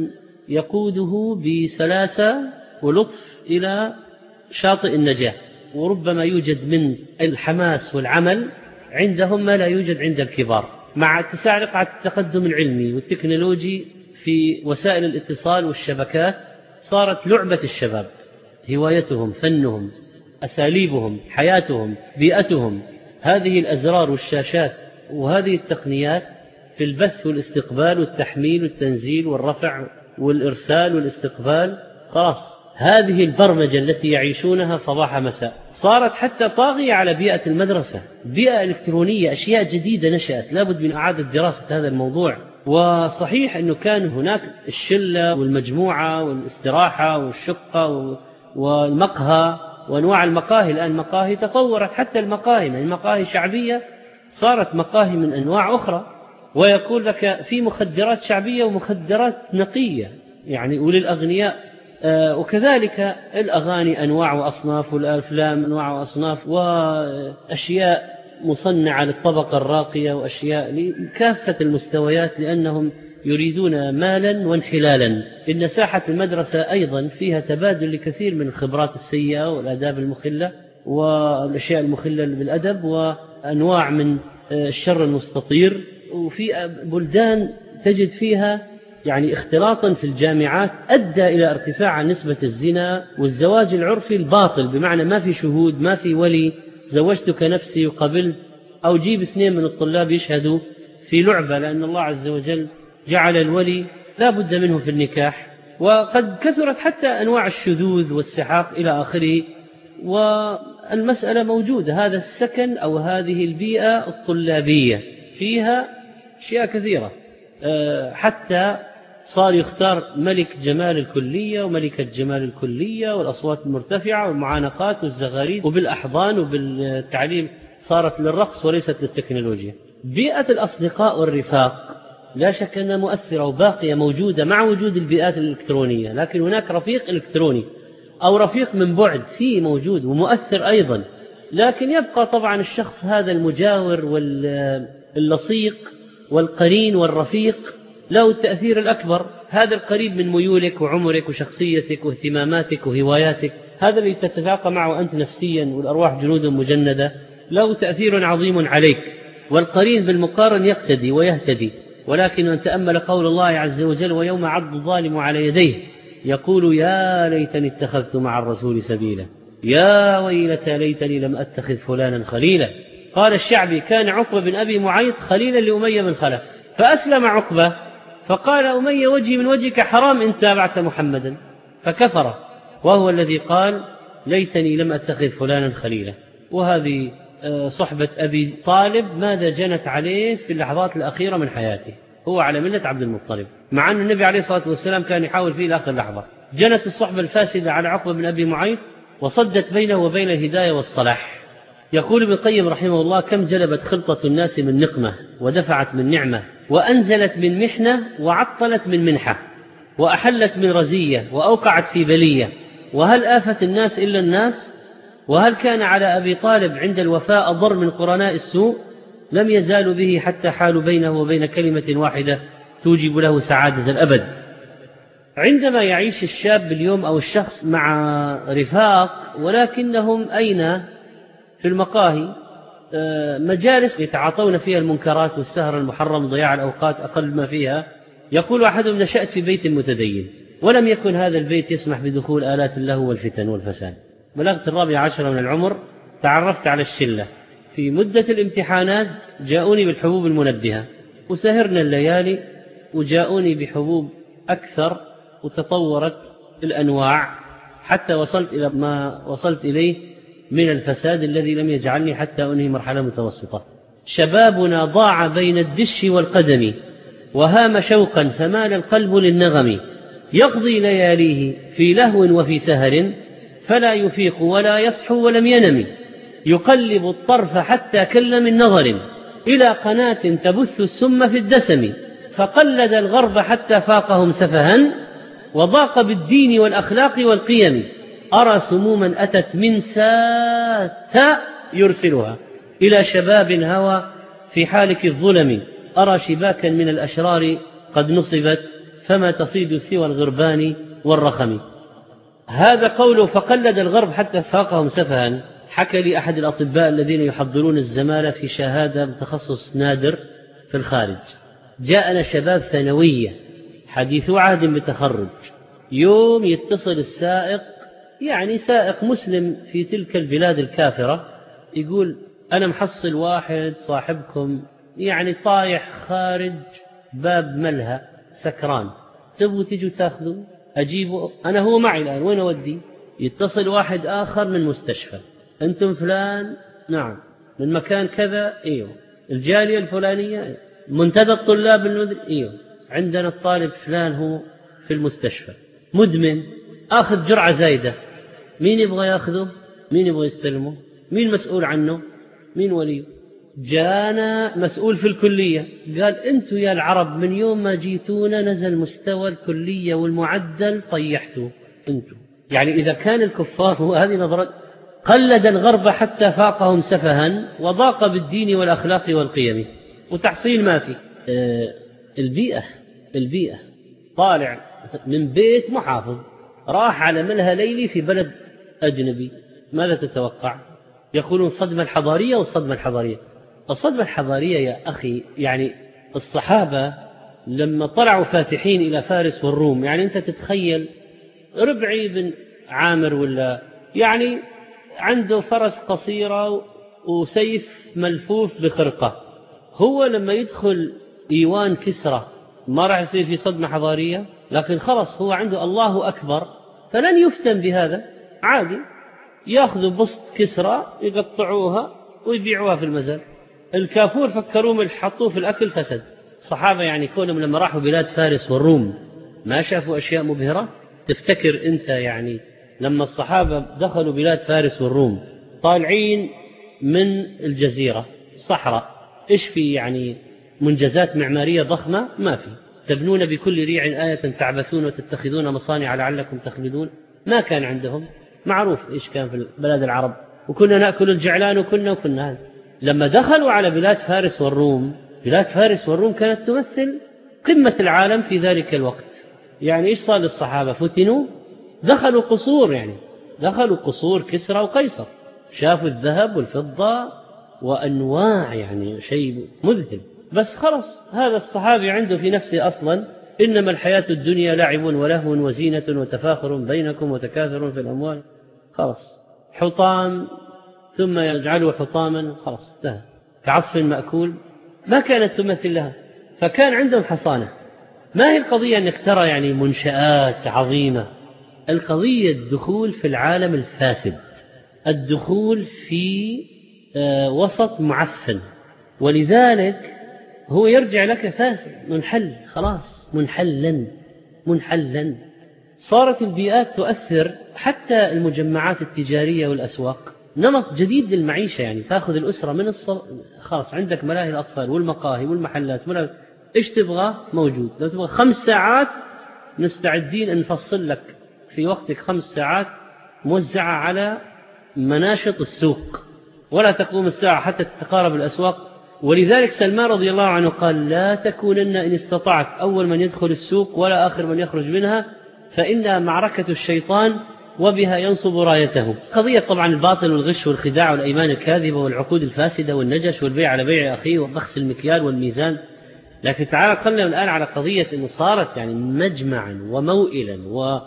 Speaker 2: يقوده بسلاسة ولطف إلى شاطئ النجاة. وربما يوجد من الحماس والعمل عندهم ما لا يوجد عند الكبار، مع اتساع رقعة التقدم العلمي والتكنولوجي في وسائل الاتصال والشبكات. صارت لعبة الشباب، هوايتهم، فنهم، أساليبهم، حياتهم، بيئتهم، هذه الأزرار والشاشات وهذه التقنيات في البث والاستقبال والتحميل والتنزيل والرفع والإرسال والاستقبال. خلاص هذه البرمجة التي يعيشونها صباح مساء صارت حتى طاغية على بيئة المدرسة. بيئة إلكترونية، أشياء جديدة نشأت، لابد من إعادة دراسة هذا الموضوع. وصحيح أنه كان هناك الشلة والمجموعة والاستراحة والشقة والمقهى وأنواع المقاهي. الآن مقاهي تطورت، حتى المقاهي من مقاهي شعبية صارت مقاهي من أنواع أخرى. ويقول لك في مخدرات شعبية ومخدرات نقية يعني وللأغنياء. آه وكذلك الأغاني أنواع وأصناف، والأفلام أنواع وأصناف، وأشياء مصنعة للطبقة الراقية وأشياء لكافة المستويات، لأنهم يريدون مالا وانحلالا. إن ساحة المدرسة أيضا فيها تبادل لكثير من الخبرات السيئة والآداب المخلة والأشياء المخلة بالأدب وأنواع من الشر المستطير. وفي بلدان تجد فيها يعني اختلاطا في الجامعات أدى إلى ارتفاع نسبة الزنا والزواج العرفي الباطل، بمعنى ما في شهود، ما في ولي، زوجتك نفسي وقبلت، أو جيب اثنين من الطلاب يشهدوا في لعبة، لأن الله عز وجل جعل الولي لا بد منه في النكاح. وقد كثرت حتى أنواع الشذوذ والسحاق إلى آخره. والمسألة موجودة، هذا السكن أو هذه البيئة الطلابية فيها أشياء كثيرة، حتى صار يختار ملك جمال الكلية وملكة جمال الكلية، والأصوات المرتفعة والمعانقات والزغاريد، وبالأحضان وبالتعليم صارت للرقص وليست للتكنولوجيا. بيئة الأصدقاء والرفاق لا شك أنها مؤثرة وباقية موجودة مع وجود البيئات الإلكترونية، لكن هناك رفيق إلكتروني أو رفيق من بعد فيه موجود ومؤثر أيضا. لكن يبقى طبعا الشخص هذا المجاور واللصيق والقرين والرفيق له التأثير الأكبر. هذا القريب من ميولك وعمرك وشخصيتك واهتماماتك وهواياتك، هذا اللي تتفاقم معه أنت نفسيا والأرواح جنود مجندة، له تأثير عظيم عليك. والقرين بالمقارن يقتدي ويهتدي. ولكن أن تأمل قول الله عز وجل: ويوم عض الظالم على يديه يقول يا ليتني اتخذت مع الرسول سبيلا، يا ويلتى ليتني لم أتخذ فلانا خليلا. قال الشعبي: كان عقبة بن أبي معيط خليلا لأمية بن خلف، فأسلم عقبة فقال أمية: وجهي من وجهك حرام إن تابعت محمدا، فكفر، وهو الذي قال ليتني لم أتخذ فلانا خليلا. وهذه صحبة أبي طالب ماذا جنت عليه في اللحظات الأخيرة من حياته، هو على ملة عبد المطلب، مع أن النبي عليه الصلاة والسلام كان يحاول فيه لآخر لحظة. جنت الصحبة الفاسدة على عقبة بن أبي معيط وصدت بينه وبين الهداية والصلاح. يقول ابن القيم رحمه الله: كم جلبت خلطة الناس من نقمة ودفعت من نعمة، وأنزلت من محنة وعطلت من منحة، وأحلت من رزية وأوقعت في بلية، وهل آفت الناس إلا الناس؟ وهل كان على أبي طالب عند الوفاء أضر من قرناء السوء؟ لم يزالوا به حتى حالوا بينه وبين كلمة واحدة توجب له سعادة الأبد. عندما يعيش الشاب اليوم أو الشخص مع رفاق ولكنهم أين؟ في المقاهي، مجالس يتعاطون فيها المنكرات والسهر المحرم، ضياع الأوقات أقل ما فيها. يقول أحدهم: نشأت في بيت متدين ولم يكن هذا البيت يسمح بدخول آلات اللهو والفتن والفساد. بلغت الرابعة عشر من العمر، تعرفت على الشلة في مدة الامتحانات، جاءوني بالحبوب المنبهة وسهرنا الليالي، وجاءوني بحبوب أكثر، وتطورت الأنواع حتى وصلت إلى ما وصلت إليه من الفساد الذي لم يجعلني حتى أنهي مرحلة متوسطة. شبابنا ضاع بين الدش والقدم، وهام شوقا فمال القلب للنغم يقضي لياليه في لهو وفي سهر فلا يفيق ولا يصحو ولم ينم يقلب الطرف حتى كل من نظر إلى قناة تبث السم في الدسم فقلد الغرب حتى فاقهم سفها وضاق بالدين والأخلاق والقيم أرى سموما أتت من سات يرسلها إلى شباب هوى في حالك الظلم أرى شباكا من الأشرار قد نصبت فما تصيد سوى الغربان والرخم. هذا قوله فقلد الغرب حتى فاقهم سفها. حكى لي أحد الأطباء الذين يحضرون الزمالة في شهادة بتخصص نادر في الخارج، جاءنا شباب ثانوية حديثو عهد بتخرج، يوم يتصل السائق، يعني سائق مسلم في تلك البلاد الكافرة، يقول أنا محصل واحد صاحبكم يعني طايح خارج باب ملهى سكران، تبغوا تيجوا تاخذوا؟ أجيبه أنا، هو معي الآن، وين أودي؟ يتصل واحد آخر من مستشفى، أنتم فلان؟ نعم. من مكان كذا؟ إيوه. الجالية الفلانية؟ منتدى الطلاب المدري؟ إيوه. عندنا الطالب فلان هو في المستشفى مدمن، آخذ جرعة زايدة، مين يبغى ياخذه؟ مين يبغى يستلمه؟ مين مسؤول عنه؟ مين وليه؟ جانا مسؤول في الكلية قال أنتوا يا العرب من يوم ما جيتونا نزل مستوى الكلية والمعدل طيحتوا أنتوا. يعني إذا كان الكفار، وهذه نظرة، قلد الغرب حتى فاقهم سفها وضاق بالدين والأخلاق والقيم، وتحصيل ما في. آه البيئة البيئة طالع من بيت محافظ راح على ملهى ليلي في بلد أجنبي، ماذا تتوقع؟ يقولون الصدمة الحضارية والصدمة الحضارية. الصدمة الحضارية يا أخي، يعني الصحابة لما طلعوا فاتحين إلى فارس والروم، يعني أنت تتخيل ربعي بن عامر ولا يعني عنده فرس قصيرة وسيف ملفوف بخرقة، هو لما يدخل إيوان كسرى ما راح يصير في صدمة حضارية؟ لكن خلص هو عنده الله أكبر فلن يفتن بهذا، عادي يأخذوا بسط كسرى يقطعوها ويبيعوها في المزاد. الكافور فكروا من حطوه في الأكل فسد. الصحابة يعني كونهم لما راحوا بلاد فارس والروم ما شافوا أشياء مبهرة؟ تفتكر أنت يعني لما الصحابة دخلوا بلاد فارس والروم طالعين من الجزيرة صحراء، إيش في يعني منجزات معمارية ضخمة؟ ما في. تبنون بكل ريع آية تعبثون وتتخذون مصانع لعلكم تخلدون، ما كان عندهم. معروف إيش كان في بلاد العرب، وكنا نأكل الجعلان وكنا وكنا هذا. لما دخلوا على بلاد فارس والروم، بلاد فارس والروم كانت تمثل قمة العالم في ذلك الوقت. يعني إيش صار للصحابة؟ فتنوا، دخلوا قصور، يعني دخلوا قصور كسرى وقيصر، شافوا الذهب والفضة وأنواع، يعني شيء مذهل. بس خلص هذا الصحابي عنده في نفسه أصلا إنما الحياة الدنيا لعب ولهو وزينة وتفاخر بينكم وتكاثر في الأموال. خلص حطام ثم يجعله حطاما، خلص انتهى كعصف مأكول، ما كانت تمثل لها. فكان عندهم حصانة. ما هي القضية أنك ترى يعني منشآت عظيمة، القضية الدخول في العالم الفاسد، الدخول في وسط معفن، ولذلك هو يرجع لك فاسد منحل، خلاص منحلا منحلا. صارت البيئات تؤثر، حتى المجمعات التجارية والأسواق نمط جديد للمعيشة. يعني تأخذ الأسرة من الصب... خلاص عندك ملاهي الأطفال والمقاهي والمحلات ملاهي. إيش تبغى موجود. لو تبغى خمس ساعات نستعدين أن نفصل لك في وقتك خمس ساعات موزعة على مناشط السوق، ولا تقوم الساعة حتى تتقارب الأسواق. ولذلك سلمان رضي الله عنه قال لا تكونن إن استطعت أول من يدخل السوق ولا آخر من يخرج منها، فإنها معركة الشيطان وبها ينصب رايته. قضية طبعا الباطل والغش والخداع والأيمان الكاذبة والعقود الفاسدة والنجش والبيع على بيع أخيه وبخس المكيال والميزان. لكن تعالى قلنا الآن على قضية أنه صارت يعني مجمعا وموئلا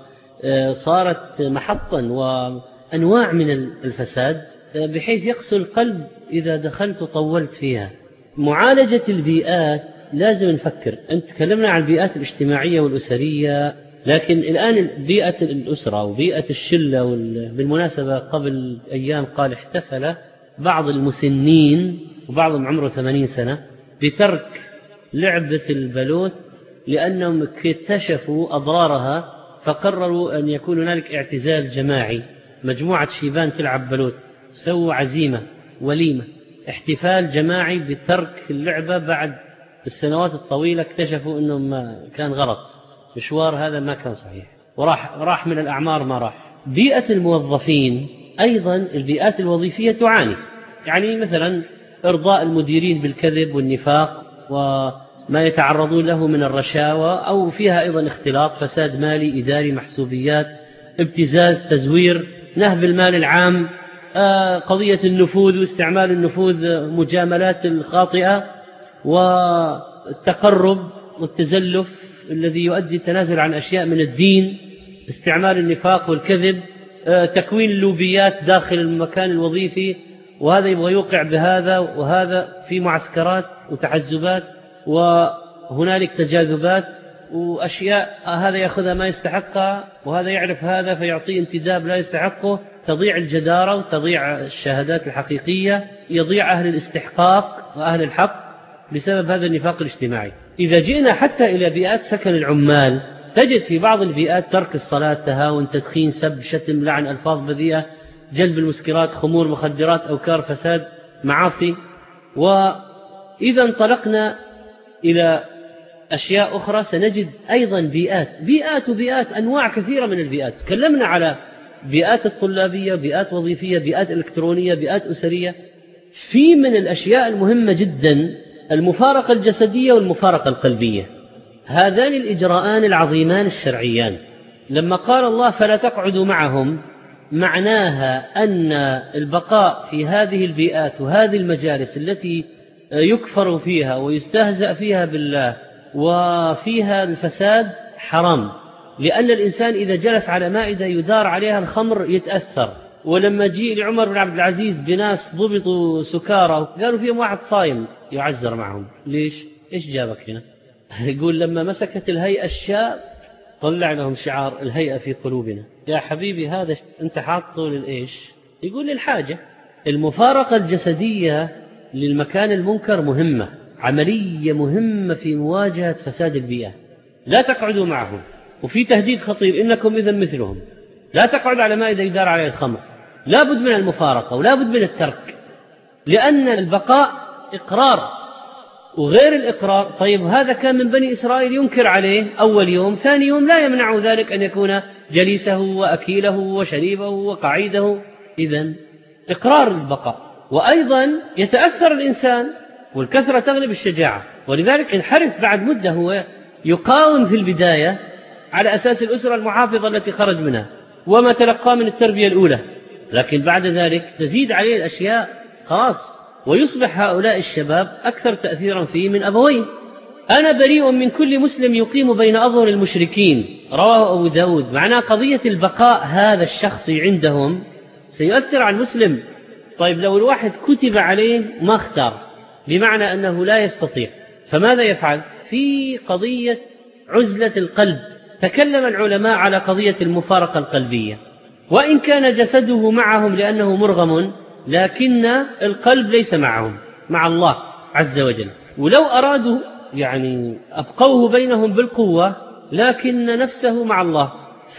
Speaker 2: وصارت محطا وأنواع من الفساد بحيث يقسو القلب إذا دخلت وطولت فيها. معالجة البيئات لازم نفكر. أنت تكلمنا عن البيئات الاجتماعية والأسرية، لكن الآن بيئة الأسرة وبيئة الشلة. بالمناسبة قبل أيام قال احتفل بعض المسنين وبعضهم عمره ثمانين سنة بترك لعبة البلوت لأنهم اكتشفوا أضرارها، فقرروا أن يكون هنالك اعتزال جماعي، مجموعة شيبان تلعب بلوت، سووا عزيمة وليمة احتفال جماعي بترك اللعبة. بعد السنوات الطويلة اكتشفوا أنه ما كان غلط، مشوار هذا ما كان صحيح، وراح راح من الأعمار ما راح. بيئة الموظفين أيضا، البيئات الوظيفية تعاني، يعني مثلا إرضاء المديرين بالكذب والنفاق وما يتعرضون له من الرشاوى، أو فيها أيضا اختلاط، فساد مالي إداري، محسوبيات، ابتزاز، تزوير، نهب المال العام، قضية النفوذ واستعمال النفوذ، مجاملات الخاطئة، والتقرب والتزلف الذي يؤدي التنازل عن أشياء من الدين، استعمال النفاق والكذب، تكوين اللوبيات داخل المكان الوظيفي، وهذا يبغى يوقع بهذا، وهذا في معسكرات وتحزبات، وهنالك تجاذبات وأشياء، هذا يأخذها ما يستحقها وهذا يعرف هذا فيعطيه انتداب لا يستحقه، تضيع الجدارة وتضيع الشهادات الحقيقية، يضيع أهل الاستحقاق وأهل الحق بسبب هذا النفاق الاجتماعي. إذا جئنا حتى إلى بيئات سكن العمال، تجد في بعض البيئات ترك الصلاة، تهاون، تدخين، سب، شتم، لعن، ألفاظ بذيئة، جلب المسكرات، خمور، مخدرات، أوكار، فساد، معاصي. وإذا انطلقنا إلى أشياء أخرى سنجد أيضا بيئات بيئات وبيئات، أنواع كثيرة من البيئات. تكلمنا على بيئات الطلابية، بيئات وظيفية، بيئات إلكترونية، بيئات أسرية. في من الأشياء المهمة جدا المفارقة الجسدية والمفارقة القلبية، هذان الإجراءان العظيمان الشرعيان. لما قال الله فلا تقعدوا معهم، معناها أن البقاء في هذه البيئات وهذه المجالس التي يكفر فيها ويستهزأ فيها بالله وفيها الفساد حرام، لأن الإنسان إذا جلس على مائدة يدار عليها الخمر يتأثر. ولما جيء لعمر بن عبد العزيز بناس ضبطوا سكارى قالوا فيهم واحد صايم يعزر معهم، ليش؟ إيش جابك هنا؟ يقول لما مسكت الهيئة الشاب طلع لهم شعار الهيئة في قلوبنا. يا حبيبي هذا أنت حاطه للإيش؟ يقول للحاجة. المفارقة الجسدية للمكان المنكر مهمة، عملية مهمة في مواجهة فساد البيئة. لا تقعدوا معهم، وفي تهديد خطير إنكم إذا مثلهم. لا تقعد على مائدة يدار عليه الخمر، لا بد من المفارقة ولا بد من الترك، لأن البقاء إقرار وغير الإقرار. طيب هذا كان من بني إسرائيل ينكر عليه أول يوم، ثاني يوم لا يمنع ذلك أن يكون جليسه وأكيله وشريبه وقعيده. إذن إقرار البقاء. وأيضا يتأثر الإنسان، والكثرة تغلب الشجاعة، ولذلك انحرف بعد مدة. هو يقاوم في البداية على أساس الأسرة المحافظة التي خرج منها وما تلقى من التربية الأولى، لكن بعد ذلك تزيد عليه الأشياء خاص، ويصبح هؤلاء الشباب أكثر تأثيرا فيه من أبوين. أنا بريء من كل مسلم يقيم بين أظهر المشركين، رواه أبو داود. معناه قضية البقاء هذا الشخصي عندهم سيؤثر على المسلم. طيب لو الواحد كتب عليه ما اختار، بمعنى أنه لا يستطيع، فماذا يفعل؟ في قضية عزلة القلب تكلم العلماء على قضية المفارقة القلبية، وإن كان جسده معهم لأنه مرغم، لكن القلب ليس معهم، مع الله عز وجل. ولو أرادوا يعني أبقوه بينهم بالقوة، لكن نفسه مع الله.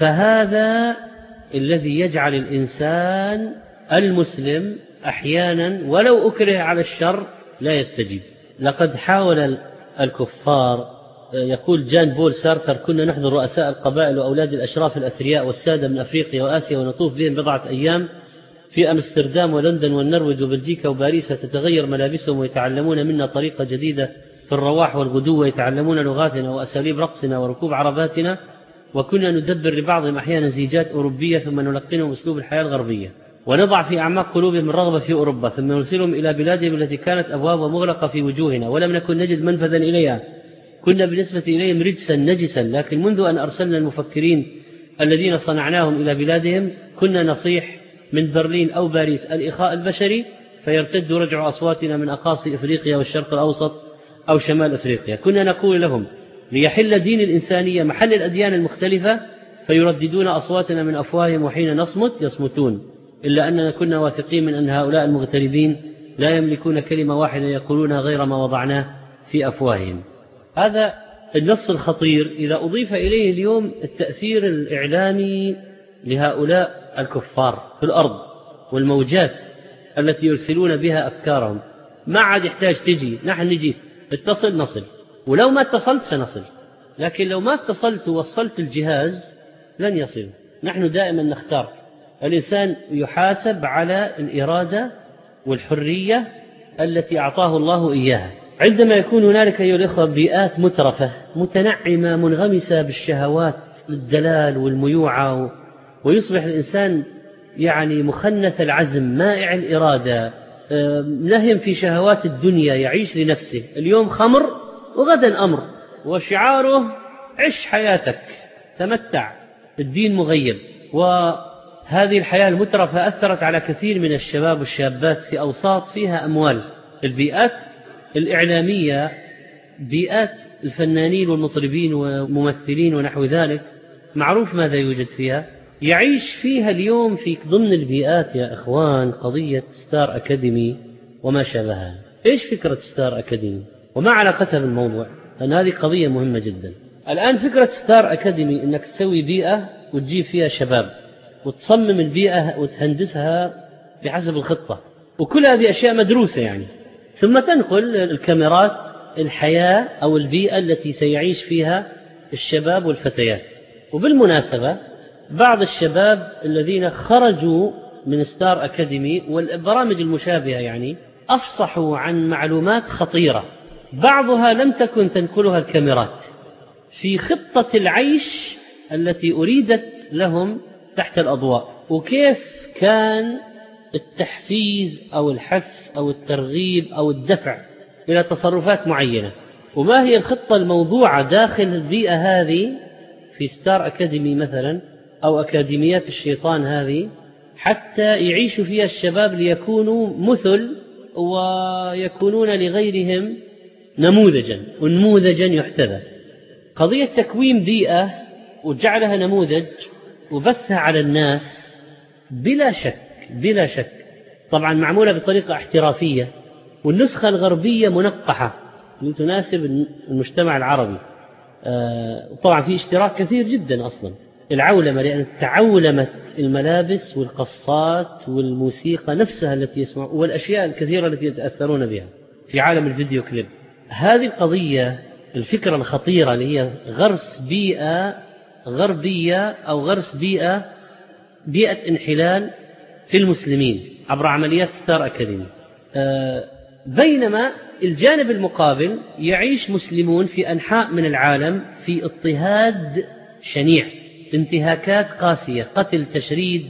Speaker 2: فهذا الذي يجعل الإنسان المسلم أحيانا ولو أكره على الشر لا يستجيب. لقد حاول الكفار، يقول جان بول سارتر، كنا نحضر رؤساء القبائل وأولاد الأشراف الأثرياء والسادة من أفريقيا وآسيا ونطوف بهم بضعة أيام في أمستردام ولندن والنرويج وبلجيكا وباريس، تتغير ملابسهم ويتعلمون منا طريقة جديدة في الرواح والغدو، ويتعلمون لغاتنا وأساليب رقصنا وركوب عرباتنا، وكنا ندبر لبعضهم أحيانا زيجات أوروبية ثم نلقنهم أسلوب الحياة الغربية، ونضع في أعماق قلوبهم الرغبة في أوروبا، ثم نرسلهم إلى بلادهم التي كانت أبوابها مغلقة في وجوهنا ولم نكن نجد منفذا إليها. كنا بالنسبة إليهم رجسا نجسا، لكن منذ أن أرسلنا المفكرين الذين صنعناهم إلى بلادهم كنا نصيح من برلين أو باريس الإخاء البشري، فيرتد رجع أصواتنا من أقاصي إفريقيا والشرق الأوسط أو شمال أفريقيا. كنا نقول لهم ليحل دين الإنسانية محل الأديان المختلفة، فيرددون أصواتنا من أفواههم، وحين نصمت يصمتون، إلا أننا كنا واثقين من أن هؤلاء المغتربين لا يملكون كلمة واحدة يقولونها غير ما وضعناه في أفواههم. هذا النص الخطير إذا أضيف إليه اليوم التأثير الإعلامي لهؤلاء الكفار في الأرض والموجات التي يرسلون بها أفكارهم، ما عاد يحتاج تجي، نحن نجي اتصل نصل، ولو ما اتصلت سنصل، لكن لو ما اتصلت ووصلت الجهاز لن يصل. نحن دائما نختار، الإنسان يحاسب على الإرادة والحرية التي أعطاه الله إياها. عندما يكون هنالك أيها الإخوة بيئات مترفة متنعمة منغمسة بالشهوات الدلال والميوعة، ويصبح الإنسان يعني مخنث العزم مائع الإرادة نهم في شهوات الدنيا، يعيش لنفسه، اليوم خمر وغدا أمر، وشعاره عش حياتك تمتع، الدين مغيب. وهذه الحياة المترفة أثرت على كثير من الشباب والشابات في أوساط فيها أموال. البيئات الإعلامية، بيئات الفنانين والمطربين وممثلين ونحو ذلك، معروف ماذا يوجد فيها، يعيش فيها اليوم في ضمن البيئات يا إخوان قضية ستار أكاديمي وما شابهها. إيش فكرة ستار أكاديمي وما علاقتها بالموضوع؟ لأن هذه قضية مهمة جدا. الآن فكرة ستار أكاديمي إنك تسوي بيئة وتجيب فيها شباب وتصمم البيئة وتهندسها بحسب الخطة، وكل هذه أشياء مدروسة يعني، ثم تنقل الكاميرات الحياة أو البيئة التي سيعيش فيها الشباب والفتيات. وبالمناسبة بعض الشباب الذين خرجوا من ستار أكاديمي والبرامج المشابهة يعني أفصحوا عن معلومات خطيرة بعضها لم تكن تنقلها الكاميرات في خطة العيش التي أريدت لهم تحت الأضواء، وكيف كان التحفيز أو الحث أو الترغيب أو الدفع إلى تصرفات معينة، وما هي الخطة الموضوعة داخل البيئة هذه في ستار أكاديمي مثلا أو أكاديميات الشيطان هذه، حتى يعيشوا فيها الشباب ليكونوا مثل ويكونون لغيرهم نموذجا ونموذجا يحتذى. قضية تكوين بيئة وجعلها نموذج وبثها على الناس بلا شك بلا شك طبعا معمولة بطريقة احترافية، والنسخة الغربية منقحة لتناسب المجتمع العربي. طبعا في اشتراك كثير جدا أصلا، العولمة، لأن تعولمت الملابس والقصات والموسيقى نفسها التي يسمعون والأشياء الكثيرة التي يتأثرون بها في عالم الفيديو كليب. هذه القضية الفكرة الخطيرة اللي هي غرس بيئة غربية أو غرس بيئة بيئة انحلال في المسلمين عبر عمليات ستار أكاديمي، بينما الجانب المقابل يعيش مسلمون في أنحاء من العالم في اضطهاد شنيع، انتهاكات قاسية، قتل، تشريد،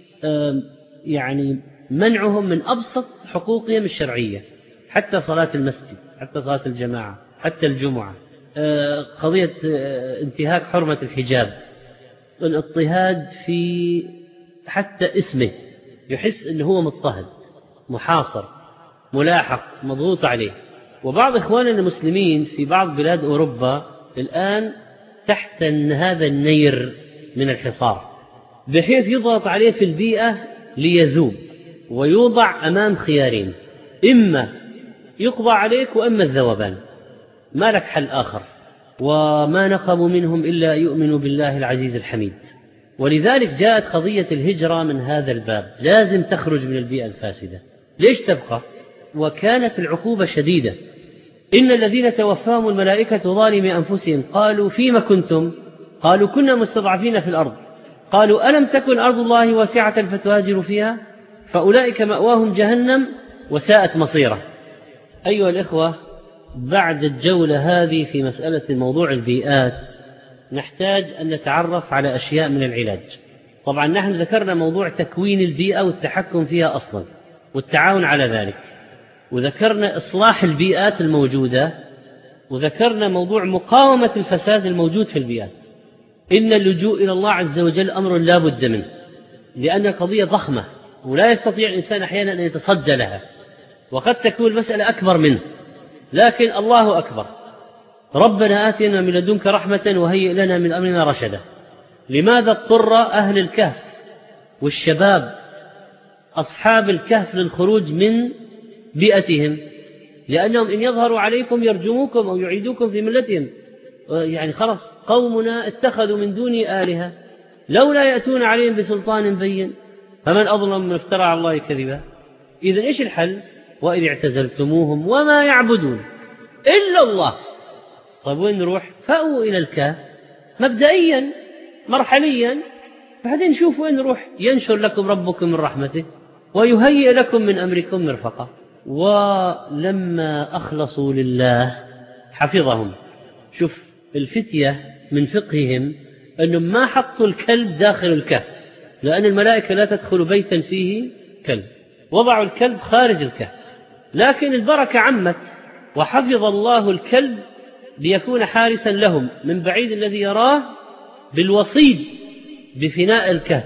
Speaker 2: يعني منعهم من أبسط حقوقهم الشرعية، حتى صلاة المسجد، حتى صلاة الجماعة، حتى الجمعة، قضية انتهاك حرمة الحجاب، الاضطهاد في حتى اسمه، يحس أنه هو مضطهد محاصر ملاحق مضغوط عليه. وبعض إخواننا المسلمين في بعض بلاد أوروبا الآن تحت هذا النير من الحصار، بحيث يضغط عليه في البيئة ليذوب ويوضع أمام خيارين، إما يقضى عليك وإما الذوبان، ما لك حل آخر. وما نقموا منهم إلا يؤمنوا بالله العزيز الحميد. ولذلك جاءت قضية الهجرة من هذا الباب، لازم تخرج من البيئة الفاسدة. ليش تبقى؟ وكانت العقوبة شديدة. إن الذين توفاهم الملائكة ظالمي أنفسهم قالوا فيما كنتم؟ قالوا كنا مستضعفين في الأرض. قالوا ألم تكن أرض الله واسعة فتهاجروا فيها فأولئك مأواهم جهنم وساءت مصيرا. أيها الإخوة، بعد الجولة هذه في مسألة موضوع البيئات نحتاج أن نتعرف على أشياء من العلاج. طبعا نحن ذكرنا موضوع تكوين البيئة والتحكم فيها أصلا والتعاون على ذلك، وذكرنا إصلاح البيئات الموجودة، وذكرنا موضوع مقاومة الفساد الموجود في البيئات. إن اللجوء إلى الله عز وجل أمر لا بد منه، لأن القضية ضخمة ولا يستطيع الإنسان أحيانا أن يتصدى لها، وقد تكون المسألة أكبر منه، لكن الله أكبر. ربنا آتنا من لدنك رحمة وهيئ لنا من أمرنا رشدا. لماذا اضطر أهل الكهف والشباب أصحاب الكهف للخروج من بيئتهم؟ لأنهم إن يظهروا عليكم يرجموكم أو يعيدوكم في ملتهم. يعني خلاص قومنا اتخذوا من دوني آلهة لولا يأتون عليهم بسلطان بين فمن أظلم من افترى على الله كذبا. إذن إيش الحل؟ وإذ اعتزلتموهم وما يعبدون إلا الله. طيب وين نروح؟ فأووا إلى الكهف مبدئيا مرحليا، بعدين نشوف وين نروح. ينشر لكم ربكم من رحمته ويهيئ لكم من أمركم مرفقا. ولما أخلصوا لله حفظهم. شوف الفتية من فقههم أنهم ما حطوا الكلب داخل الكهف، لأن الملائكة لا تدخل بيتا فيه كلب، وضعوا الكلب خارج الكهف. لكن البركة عمت وحفظ الله الكلب ليكون حارسا لهم من بعيد الذي يراه بالوصيد بفناء الكهف.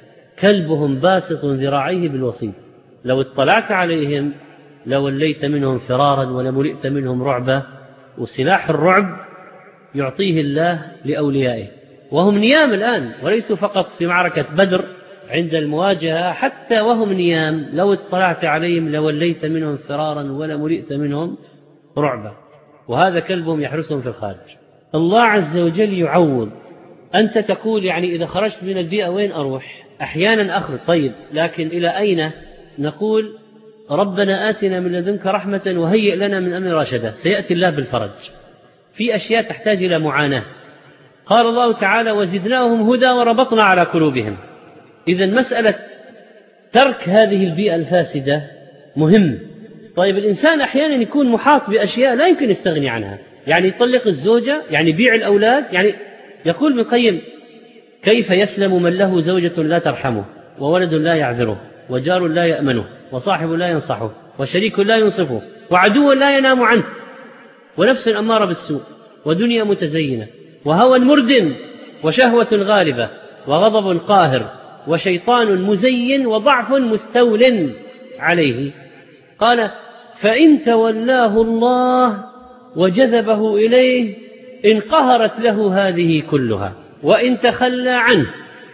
Speaker 2: كلبهم باسط ذراعيه بالوصيد، لو اطلعت عليهم لوليت منهم فرارا ولملئت منهم رعبا. وسلاح الرعب يعطيه الله لأوليائه، وهم نيام الآن وليسوا فقط في معركة بدر عند المواجهة، حتى وهم نيام لو اطلعت عليهم لوليت منهم فرارا ولملئت منهم رعبا. وهذا كلبهم يحرسهم في الخارج. الله عز وجل يعوض. أنت تقول يعني إذا خرجت من البيئة وين أروح؟ أحيانا أخرج، طيب لكن إلى أين؟ نقول ربنا آتنا من لدنك رحمة وهيئ لنا من أمر رشدا. سيأتي الله بالفرج. في أشياء تحتاج إلى معاناة. قال الله تعالى وزدناهم هدى وربطنا على قلوبهم. إذن مسألة ترك هذه البيئة الفاسدة مهم. طيب الإنسان أحيانا يكون محاط بأشياء لا يمكن يستغني عنها، يعني يطلق الزوجة، يعني يبيع الأولاد. يعني يقول ابن القيم كيف يسلم من له زوجة لا ترحمه وولد لا يعذره وجار لا يأمنه وصاحب لا ينصحه وشريك لا ينصفه وعدو لا ينام عنه ونفس أمارة بالسوء ودنيا متزينة وهوى مرد وشهوة غالبة وغضب قاهر وشيطان مزين وضعف مستول عليه. قال فإن تولاه الله وجذبه إليه انقهرت له هذه كلها، وإن تخلى عنه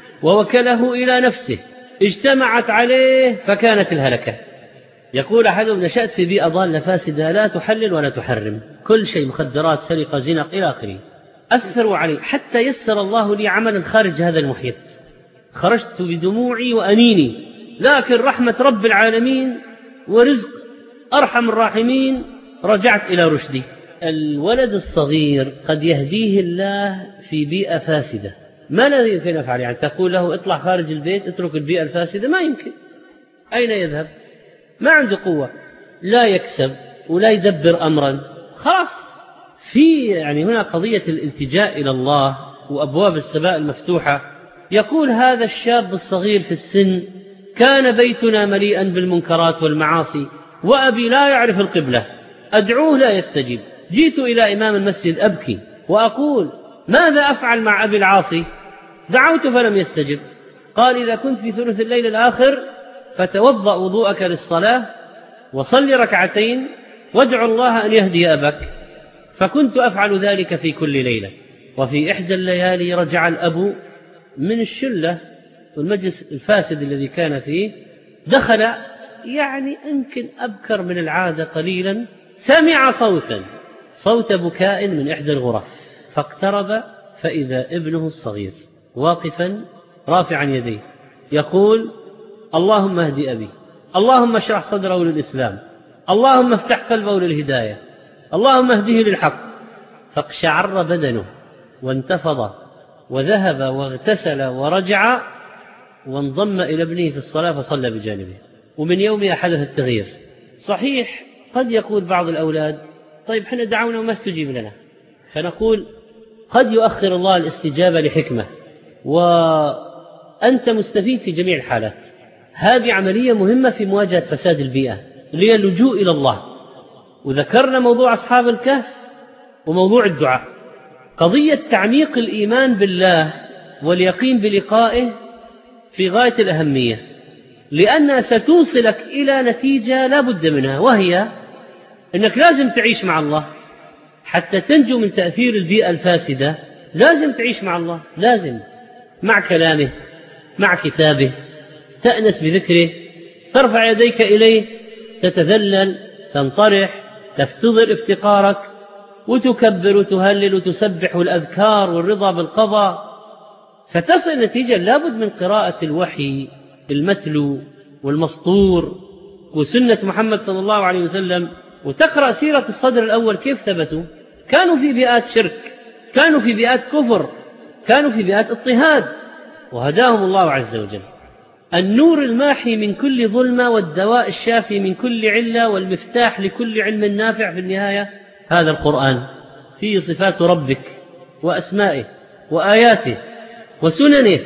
Speaker 2: ووكله إلى نفسه اجتمعت عليه فكانت الهلكة. يقول أحدهم نشأت في بيئة ضالة فاسدة لا تحلل ولا تحرم، كل شيء مخدرات سرقة زنا إلى آخره، أثروا علي حتى يسر الله لي عملا خارج هذا المحيط. خرجت بدموعي وأنيني، لكن رحمة رب العالمين ورزق أرحم الراحمين رجعت إلى رشدي. الولد الصغير قد يهديه الله في بيئة فاسدة، ما الذي يمكن أفعل؟ يعني تقول له اطلع خارج البيت اترك البيئة الفاسدة، ما يمكن. أين يذهب؟ ما عنده قوة، لا يكسب ولا يدبر أمرا. خلاص في يعني هنا قضية الالتجاء إلى الله وأبواب السماء المفتوحة. يقول هذا الشاب الصغير في السن كان بيتنا مليئا بالمنكرات والمعاصي وأبي لا يعرف القبلة، أدعوه لا يستجيب، جئت إلى إمام المسجد أبكي وأقول ماذا أفعل مع أبي العاصي؟ دعوت فلم يستجب. قال إذا كنت في ثلث الليل الآخر فتوضأ وضوءك للصلاة وصل ركعتين وادعو الله أن يهدي أبك. فكنت أفعل ذلك في كل ليلة. وفي إحدى الليالي رجع الأب من الشلة والمجلس الفاسد الذي كان فيه، دخل يعني يمكن أبكر من العادة قليلا، سمع صوتا صوت بكاء من إحدى الغرف، فاقترب فإذا ابنه الصغير واقفا رافعا يديه يقول اللهم اهد أبي، اللهم اشرح صدره للإسلام، اللهم افتح قلبه للهداية، اللهم اهده للحق. فاقشعر بدنه وانتفض وذهب واغتسل ورجع وانضم إلى ابنه في الصلاة فصلى بجانبه. ومن يومها حدث التغيير. صحيح قد يقول بعض الأولاد طيب حنا دعونا وما استجيب لنا، فنقول قد يؤخر الله الاستجابة لحكمة وأنت مستفيد في جميع الحالات. هذه عملية مهمة في مواجهة فساد البيئة اللي هي اللجوء إلى الله. وذكرنا موضوع أصحاب الكهف وموضوع الدعاء. قضية تعميق الإيمان بالله واليقين بلقائه في غاية الأهمية، لأنها ستوصلك إلى نتيجة لا بد منها، وهي أنك لازم تعيش مع الله حتى تنجو من تأثير البيئة الفاسدة. لازم تعيش مع الله، لازم مع كلامه، مع كتابه، تأنس بذكره، ترفع يديك إليه، تتذلل، تنطرح، تفتضل افتقارك وتكبر وتهلل وتسبح والأذكار والرضا بالقضاء، ستصل نتيجة لابد من قراءة الوحي المتلو والمسطور وسنة محمد صلى الله عليه وسلم، وتقرأ سيرة الصدر الأول كيف ثبتوا. كانوا في بيئات شرك، كانوا في بيئات كفر، كانوا في بيئات اضطهاد، وهداهم الله عز وجل. النور الماحي من كل ظلمة والدواء الشافي من كل علة والمفتاح لكل علم نافع في النهاية هذا القرآن، فيه صفات ربك وأسمائه وآياته وسننه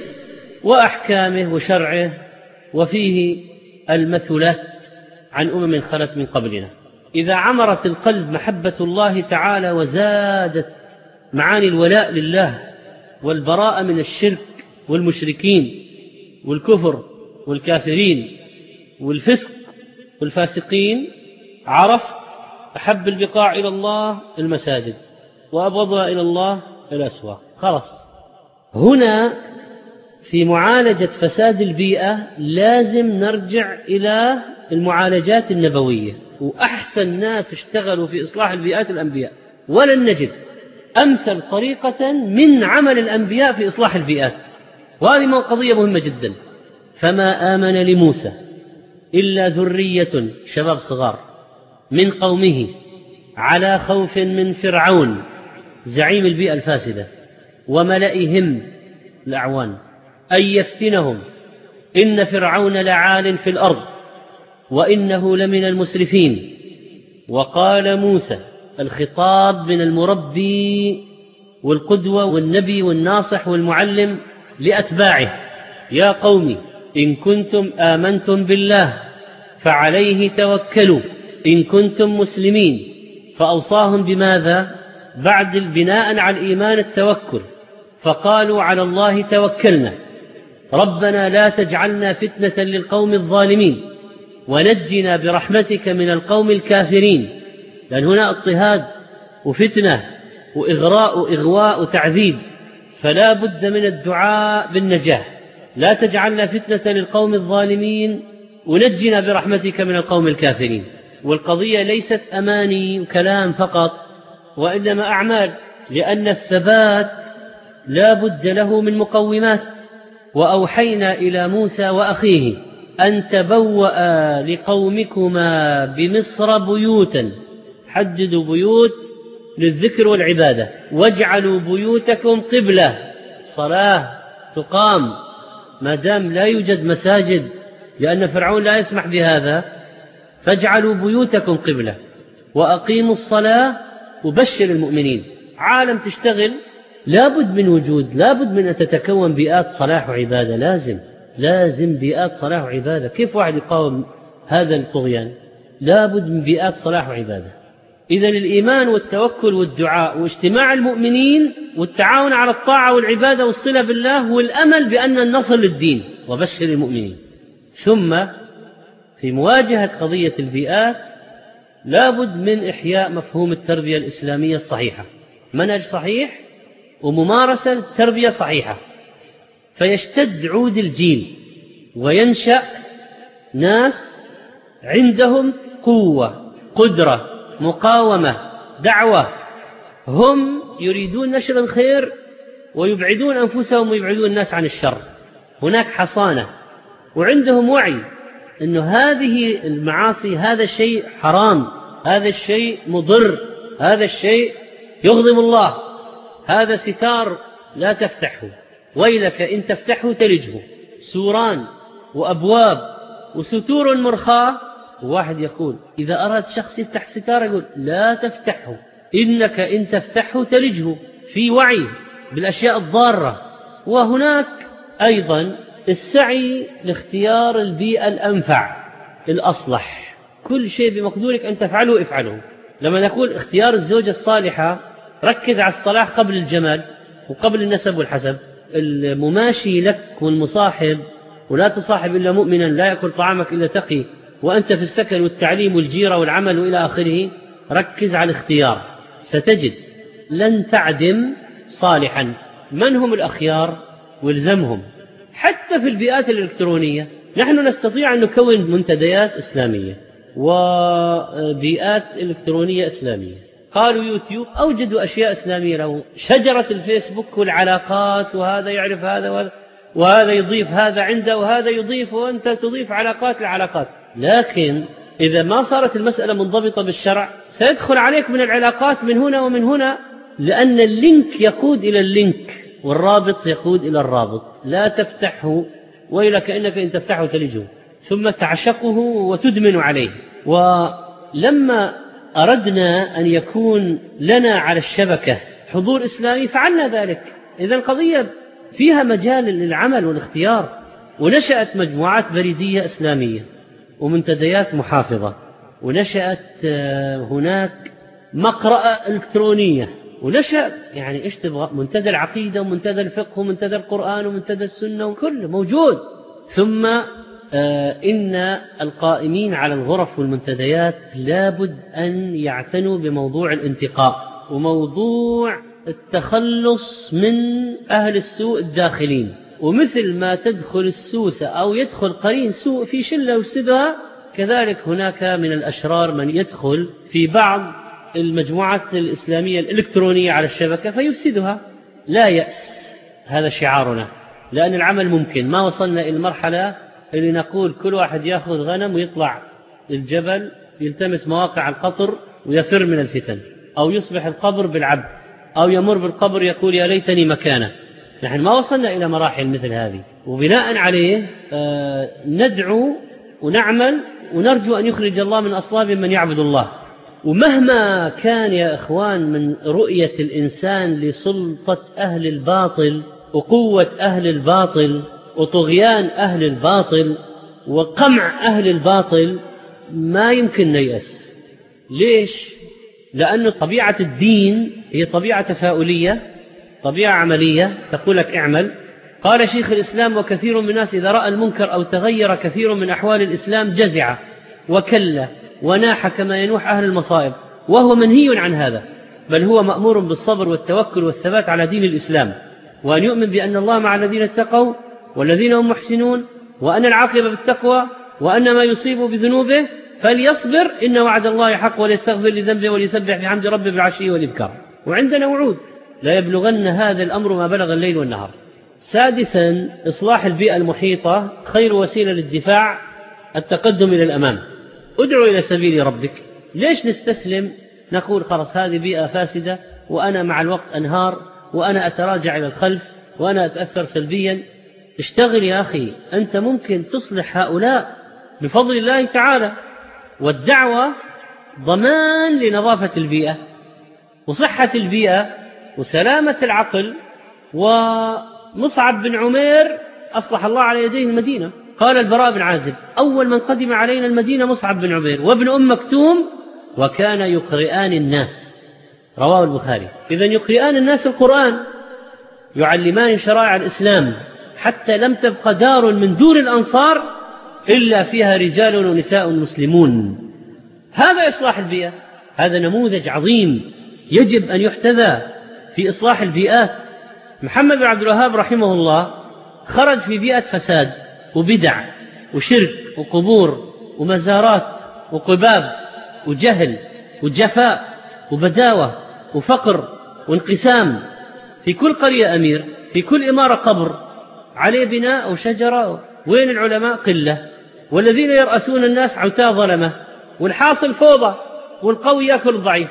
Speaker 2: وأحكامه وشرعه، وفيه المثلات عن أمم خلت من قبلنا. إذا عمرت القلب محبة الله تعالى وزادت معاني الولاء لله والبراءة من الشرك والمشركين والكفر والكافرين والفسق والفاسقين، عرفت أحب البقاع إلى الله المساجد وأبغضها إلى الله الأسواق. خلاص، هنا في معالجة فساد البيئة لازم نرجع إلى المعالجات النبوية، وأحسن ناس اشتغلوا في إصلاح البيئات الأنبياء، ولن نجد أمثل طريقة من عمل الأنبياء في إصلاح البيئات، وهذه قضية مهمة جدا. فما آمن لموسى إلا ذرية شباب صغار من قومه على خوف من فرعون زعيم البيئة الفاسدة وملئهم الأعوان أن يفتنهم إن فرعون لعال في الأرض وإنه لمن المسرفين. وقال موسى، الخطاب من المربي والقدوة والنبي والناصح والمعلم لأتباعه: يا قوم إن كنتم آمنتم بالله فعليه توكلوا إن كنتم مسلمين. فأوصاهم بماذا بعد البناء على الإيمان التوكل؟ فقالوا على الله توكلنا ربنا لا تجعلنا فتنة للقوم الظالمين ونجنا برحمتك من القوم الكافرين. لأن هنا اضطهاد وفتنة وإغراء وإغواء وتعذيب، فلا بد من الدعاء بالنجاة. لا تجعلنا فتنة للقوم الظالمين ونجنا برحمتك من القوم الكافرين. والقضية ليست أماني وكلام فقط، وإنما أعمال، لأن الثبات لا بد له من مقومات. وأوحينا إلى موسى وأخيه أن تبوأ لقومكما بمصر بيوتا، حددوا بيوت للذكر والعبادة، واجعلوا بيوتكم قبلة، صلاة تقام ما دام لا يوجد مساجد، لأن فرعون لا يسمح بهذا. فاجعلوا بيوتكم قبلة وأقيموا الصلاة وبشر المؤمنين. عالم تشتغل لابد من وجود، لابد من أن تتكون بيئات صلاح وعبادة، لازم لازم بيئات صلاح وعبادة. كيف واحد يقاوم هذا الطغيان؟ لابد من بيئات صلاح وعبادة. إذن الإيمان والتوكل والدعاء واجتماع المؤمنين والتعاون على الطاعة والعبادة والصلة بالله والأمل بأن النصر للدين، وبشر المؤمنين. ثم في مواجهة قضية البيئات لابد من إحياء مفهوم التربية الإسلامية الصحيحة، منهج صحيح وممارسة تربية صحيحة، فيشتد عود الجيل وينشأ ناس عندهم قوة، قدرة، مقاومة، دعوة، هم يريدون نشر الخير ويبعدون أنفسهم ويبعدون الناس عن الشر. هناك حصانة وعندهم وعي أن هذه المعاصي هذا الشيء حرام، هذا الشيء مضر، هذا الشيء يغضب الله، هذا ستار لا تفتحه، ويلك إن تفتحه تلجه. سوران وأبواب وستور مرخاة. واحد يقول إذا أراد شخص يفتح ستار يقول لا تفتحه، إنك إن تفتحه تلجه. في وعي بالأشياء الضارة. وهناك أيضا السعي لاختيار البيئة الأنفع الأصلح. كل شيء بمقدورك أن تفعله افعله. لما نقول اختيار الزوجة الصالحة ركز على الصلاح قبل الجمال وقبل النسب والحسب. المماشي لك والمصاحب، ولا تصاحب إلا مؤمنا لا يأكل طعامك إلا تقي، وأنت في السكن والتعليم والجيرة والعمل وإلى آخره، ركز على الاختيار ستجد لن تعدم صالحا. من هم الأخيار والزمهم. حتى في البيئات الإلكترونية نحن نستطيع أن نكون منتديات إسلامية وبيئات إلكترونية إسلامية. قالوا يوتيوب، أوجدوا أشياء إسلامية له، شجرة الفيسبوك والعلاقات، وهذا يعرف هذا وهذا يضيف هذا عنده وهذا يضيف وأنت تضيف علاقات لعلاقات. لكن إذا ما صارت المسألة منضبطة بالشرع سيدخل عليك من العلاقات من هنا ومن هنا، لأن اللينك يقود إلى اللينك والرابط يقود إلى الرابط. لا تفتحه وإلا كأنك إن تفتحه تلجه، ثم تعشقه وتدمن عليه. ولما أردنا أن يكون لنا على الشبكة حضور إسلامي فعلنا ذلك. إذن القضية فيها مجال للعمل والاختيار، ونشأت مجموعات بريدية إسلامية ومنتديات محافظة، ونشأت هناك مقرأة إلكترونية، ونشأ يعني إيش تبغى، منتدى العقيدة ومنتدى الفقه ومنتدى القرآن ومنتدى السنة وكله موجود. ثم إن القائمين على الغرف والمنتديات لابد أن يعتنوا بموضوع الانتقاء وموضوع التخلص من أهل السوء الداخلين. ومثل ما تدخل السوسة أو يدخل قرين سوء في شلة وسدها، كذلك هناك من الأشرار من يدخل في بعض المجموعات الإسلامية الإلكترونية على الشبكة فيفسدها. لا يأس، هذا شعارنا، لأن العمل ممكن. ما وصلنا إلى المرحلة اللي نقول كل واحد يأخذ غنم ويطلع الجبل يلتمس مواقع القطر ويفر من الفتن، أو يصبح القبر بالعبد، أو يمر بالقبر يقول يا ليتني مكانه. نحن ما وصلنا إلى مراحل مثل هذه، وبناء عليه آه ندعو ونعمل ونرجو أن يخرج الله من أصلاب من يعبد الله. ومهما كان يا إخوان من رؤية الإنسان لسلطة أهل الباطل وقوة أهل الباطل وطغيان أهل الباطل وقمع أهل الباطل، ما يمكن نيأس. ليش؟ لأن طبيعة الدين هي طبيعة تفاؤلية، طبيعة عملية، تقول لك اعمل. قال شيخ الإسلام: وكثير من الناس إذا رأى المنكر أو تغير كثير من أحوال الإسلام جزع وكل وناح كما ينوح أهل المصائب، وهو منهي عن هذا، بل هو مأمور بالصبر والتوكل والثبات على دين الإسلام، وأن يؤمن بأن الله مع الذين اتقوا والذين هم محسنون، وأن العاقبة بالتقوى، وأن ما يصيب بذنوبه فليصبر إن وعد الله حق، وليستغفر لذنبه وليسبح بحمد ربه بالعشي والإبكار. وعندنا وعود لا يبلغن هذا الأمر ما بلغ الليل والنهار. سادسا، إصلاح البيئة المحيطة خير وسيلة للدفاع التقدم إلى الأمام. ادعو إلى سبيل ربك. ليش نستسلم نقول خلاص هذه بيئة فاسدة وأنا مع الوقت أنهار وأنا أتراجع إلى الخلف وأنا أتأثر سلبيا؟ اشتغل يا أخي، أنت ممكن تصلح هؤلاء بفضل الله تعالى. والدعوة ضمان لنظافة البيئة وصحة البيئة وسلامة العقل. ومصعب بن عمير أصلح الله على يديه المدينة. قال البراء بن عازب: أول من قدم علينا المدينة مصعب بن عمير وابن أم مكتوم، وكان يقرئان الناس. رواه البخاري. إذن يقرئان الناس القرآن، يعلمان شرائع الإسلام، حتى لم تبق دار من دور الأنصار إلا فيها رجال ونساء مسلمون. هذا إصلاح البيئة، هذا نموذج عظيم يجب أن يحتذى في إصلاح البيئات. محمد بن عبد الوهاب رحمه الله خرج في بيئة فساد وبدع وشرك وقبور ومزارات وقباب وجهل وجفاء وبداوة وفقر وانقسام. في كل قرية أمير، في كل إمارة قبر عليه بناء أو شجرة. وين العلماء؟ قلة. والذين يرأسون الناس عتاة ظلمة، والحاصل فوضى، والقوي يأكل الضعيف.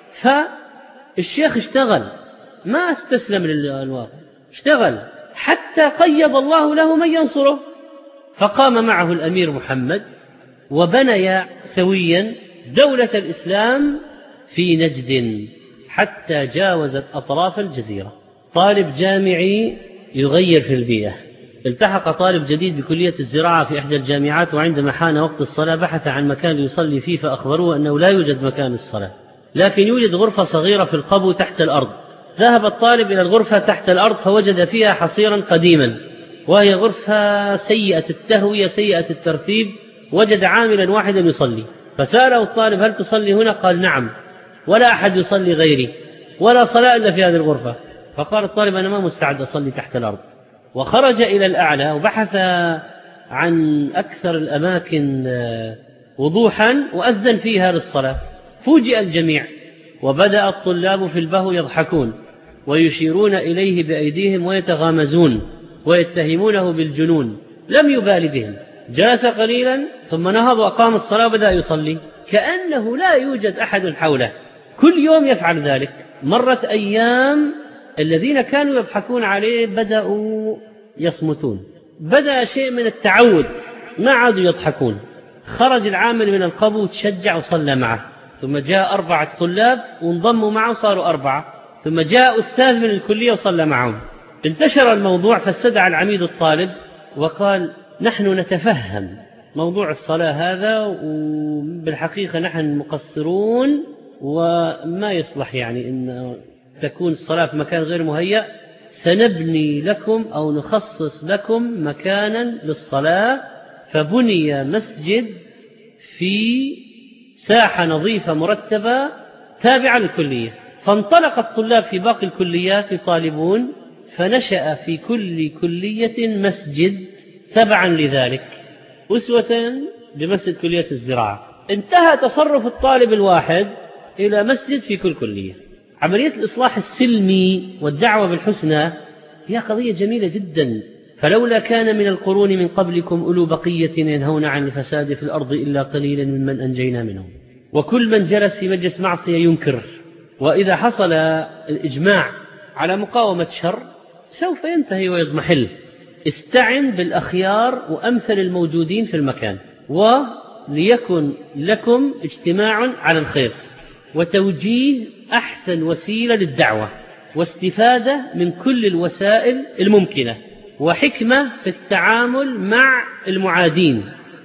Speaker 2: فالشيخ اشتغل، ما استسلم للواقع، اشتغل حتى قيض الله له من ينصره. فقام معه الأمير محمد وبنيا سويا دولة الإسلام في نجد حتى جاوزت أطراف الجزيرة. طالب جامعي يغير في البيئة. التحق طالب جديد بكلية الزراعة في إحدى الجامعات، وعندما حان وقت الصلاة بحث عن مكان يصلي فيه، فأخبروه أنه لا يوجد مكان الصلاة، لكن يوجد غرفة صغيرة في القبو تحت الأرض. ذهب الطالب إلى الغرفة تحت الأرض فوجد فيها حصيرا قديما، وهي غرفة سيئة التهوية سيئة الترتيب. وجد عاملا واحدا يصلي، فسأله الطالب: هل تصلي هنا؟ قال: نعم، ولا أحد يصلي غيري، ولا صلاة إلا في هذه الغرفة. فقال الطالب: أنا ما مستعد أصلي تحت الأرض. وخرج إلى الأعلى وبحث عن أكثر الأماكن وضوحا وأذن فيها للصلاة. فوجئ الجميع وبدأ الطلاب في البهو يضحكون ويشيرون إليه بأيديهم ويتغامزون ويتهمونه بالجنون. لم يبال بهم، جلس قليلا ثم نهض وقام الصلاة وبدأ يصلي كأنه لا يوجد أحد حوله. كل يوم يفعل ذلك. مرت أيام، الذين كانوا يضحكون عليه بدأوا يصمتون، بدأ شيء من التعود، ما عادوا يضحكون. خرج العامل من القبو وتشجع وصلى معه، ثم جاء أربعة طلاب وانضموا معه صاروا أربعة، ثم جاء أستاذ من الكلية وصلى معهم. انتشر الموضوع فاستدعى العميد الطالب وقال: نحن نتفهم موضوع الصلاة هذا، وبالحقيقة نحن مقصرون وما يصلح يعني أن تكون الصلاة في مكان غير مهيأ، سنبني لكم أو نخصص لكم مكانا للصلاة. فبني مسجد في ساحة نظيفة مرتبة تابعة للكلية، فانطلق الطلاب في باقي الكليات يطالبون، فنشأ في كل كلية مسجد تبعا لذلك، أسوة بمسجد كلية الزراعة. انتهى تصرف الطالب الواحد إلى مسجد في كل كلية. عملية الإصلاح السلمي والدعوة بالحسنى هي قضية جميلة جدا. فلولا كان من القرون من قبلكم أولو بقية ينهون عن الفساد في الأرض إلا قليلا ممن أنجينا منهم. وكل من جلس في مجلس معصية ينكر. وإذا حصل الإجماع على مقاومة شر سوف ينتهي ويضمحل. استعن بالأخيار وأمثل الموجودين في المكان، وليكن لكم اجتماع على الخير وتوجيه أحسن وسيلة للدعوة، واستفادة من كل الوسائل الممكنة، وحكمة في التعامل مع المعادين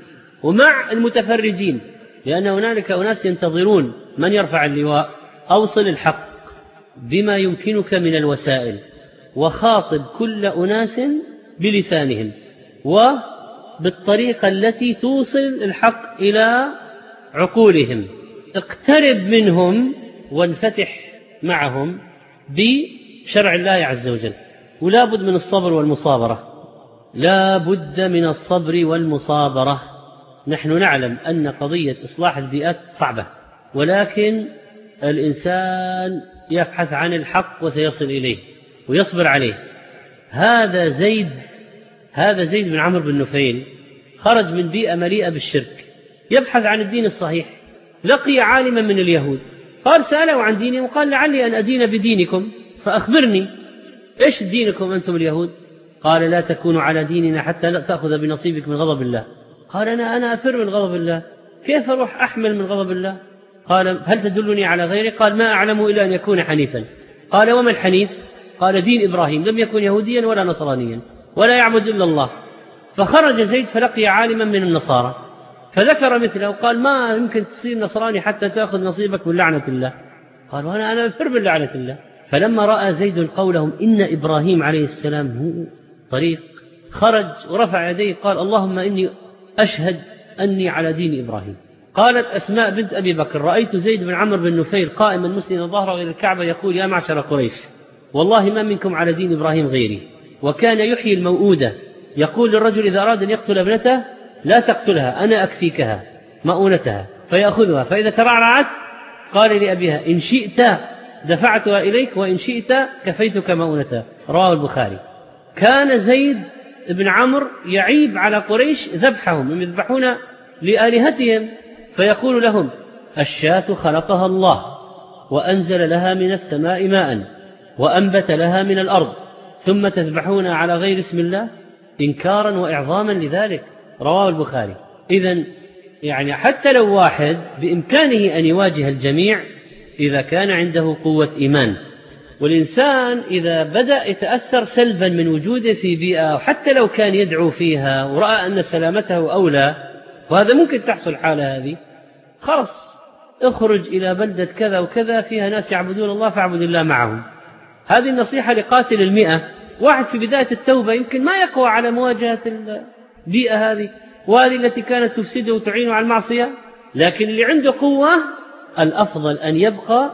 Speaker 2: ومع المتفرجين، لأن هنالك أناس ينتظرون من يرفع اللواء. أوصل الحق بما يمكنك من الوسائل، وخاطب كل أناس بلسانهم وبالطريقة التي توصل الحق إلى عقولهم. اقترب منهم وانفتح معهم بشرع الله عز وجل. ولا بد من الصبر والمصابرة، لا بد من الصبر والمصابرة. نحن نعلم أن قضية إصلاح البيئات صعبة، ولكن الإنسان يبحث عن الحق وسيصل إليه ويصبر عليه. هذا زيد هذا زيد بن عمرو بن نفيل خرج من بيئة مليئة بالشرك يبحث عن الدين الصحيح، لقي عالما من اليهود قال سأله عن دينهم وقال: لعلي أن أدين بدينكم فأخبرني، إيش دينكم أنتم اليهود؟ قال: لا تكونوا على ديننا حتى لا تأخذ بنصيبك من غضب الله. قال: أنا أنا أفر من غضب الله، كيف أروح أحمل من غضب الله؟ قال: هل تدلني على غيره؟ قال: ما أعلم إلا أن يكون حنيفا. قال: وما الحنيف؟ قال: دين إبراهيم، لم يكن يهوديا ولا نصرانيا ولا يعبد إلا الله. فخرج زيد فلقي عالما من النصارى فذكر مثله وقال: ما يمكن تصير نصراني حتى تأخذ نصيبك من لعنة الله. قال: وأنا أنا أفر من لعنة الله. فلما رأى زيد قولهم إن إبراهيم عليه السلام هو طريق، خرج ورفع يديه قال: اللهم إني أشهد أني على دين إبراهيم. قالت أسماء بنت أبي بكر: رأيت زيد بن عمرو بن نفيل قائما مسندا ظهره إلى الكعبة يقول: يا معشر قريش، والله ما منكم على دين إبراهيم غيري. وكان يحيي الموؤودة، يقول للرجل إذا أراد أن يقتل ابنته: لا تقتلها، أنا أكفيكها مؤونتها، فيأخذها، فإذا ترعرعت قال لأبيها: إن شئت دفعتها إليك وإن شئت كفيتك مؤونتها. رواه البخاري. كان زيد بن عمرو يعيب على قريش ذبحهم، يذبحون لآلهتهم، فيقول لهم: الشاة خلقها الله وأنزل لها من السماء ماء وأنبت لها من الأرض، ثم تذبحون على غير اسم الله، إنكارا وإعظاما لذلك. رواه البخاري. إذن يعني حتى لو واحد بإمكانه أن يواجه الجميع إذا كان عنده قوة إيمان. والإنسان إذا بدأ يتأثر سلبا من وجوده في بيئة وحتى لو كان يدعو فيها ورأى أن سلامته أولى، وهذا ممكن تحصل حالة هذه، خلاص اخرج إلى بلدة كذا وكذا فيها ناس يعبدون الله فاعبد الله معهم. هذه النصيحة لقاتل المئة. واحد في بداية التوبة يمكن ما يقوى على مواجهة البيئة هذه، وهذه التي كانت تفسده وتعينه على المعصية، لكن اللي عنده قوة الأفضل أن يبقى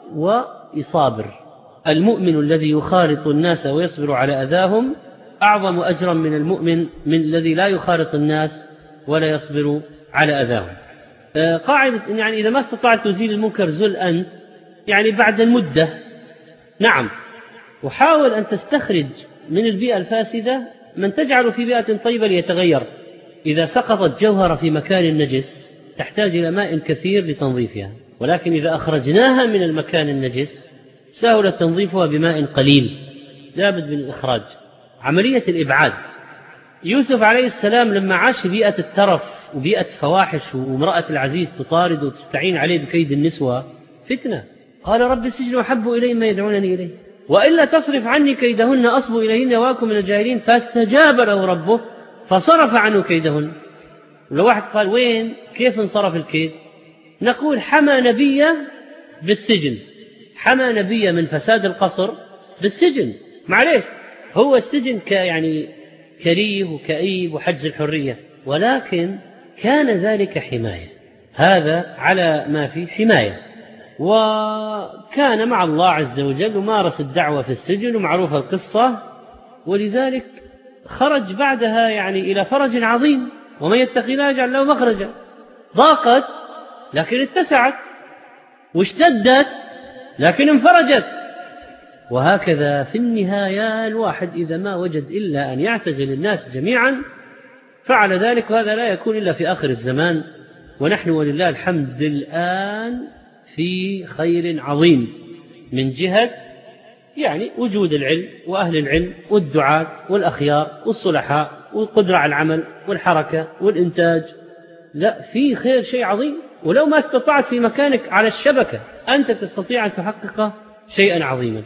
Speaker 2: ويصابر. المؤمن الذي يخالط الناس ويصبر على أذاهم أعظم أجرا من المؤمن من الذي لا يخالط الناس ولا يصبر على أذاهم. قاعدة يعني إذا ما استطعت تزيل المنكر زل أنت، يعني بعد المدة. نعم، وحاول أن تستخرج من البيئة الفاسدة من تجعل في بيئة طيبة ليتغير. إذا سقطت جوهرة في مكان نجس تحتاج إلى ماء كثير لتنظيفها، ولكن إذا أخرجناها من المكان النجس سهل تنظيفها بماء قليل، لابد من الإخراج. عملية الإبعاد. يوسف عليه السلام لما عاش بيئة الترف وبيئة فواحش وامرأة العزيز تطارد وتستعين عليه بكيد النسوة فتنة، قال رب السجن أحب إلي ما يدعونني إليه وإلا تصرف عني كيدهن أصب إليهن وأكن من الجاهلين، فاستجاب له ربه فصرف عنه كيدهن. ولو واحد قال وين كيف انصرف الكيد، نقول حمى نبيه بالسجن، حمى نبيه من فساد القصر بالسجن. معليش، هو السجن يعني كريه وكئيب وحجز الحرية، ولكن كان ذلك حماية، هذا على ما فيه حماية. وكان مع الله عز وجل ومارس الدعوة في السجن ومعروفة القصة، ولذلك خرج بعدها يعني إلى فرج عظيم. ومن يتق الله يجعل له مخرجا. ضاقت لكن اتسعت، واشتدت لكن انفرجت. وهكذا في النهاية الواحد إذا ما وجد إلا أن يعتزل الناس جميعا فعل ذلك، وهذا لا يكون إلا في آخر الزمان. ونحن ولله الحمد الآن في خير عظيم من جهة يعني وجود العلم وأهل العلم والدعاة والأخيار والصلحاء والقدرة على العمل والحركة والإنتاج. لا، في خير شيء عظيم. ولو ما استطعت في مكانك على الشبكة أنت تستطيع أن تحقق شيئا عظيما.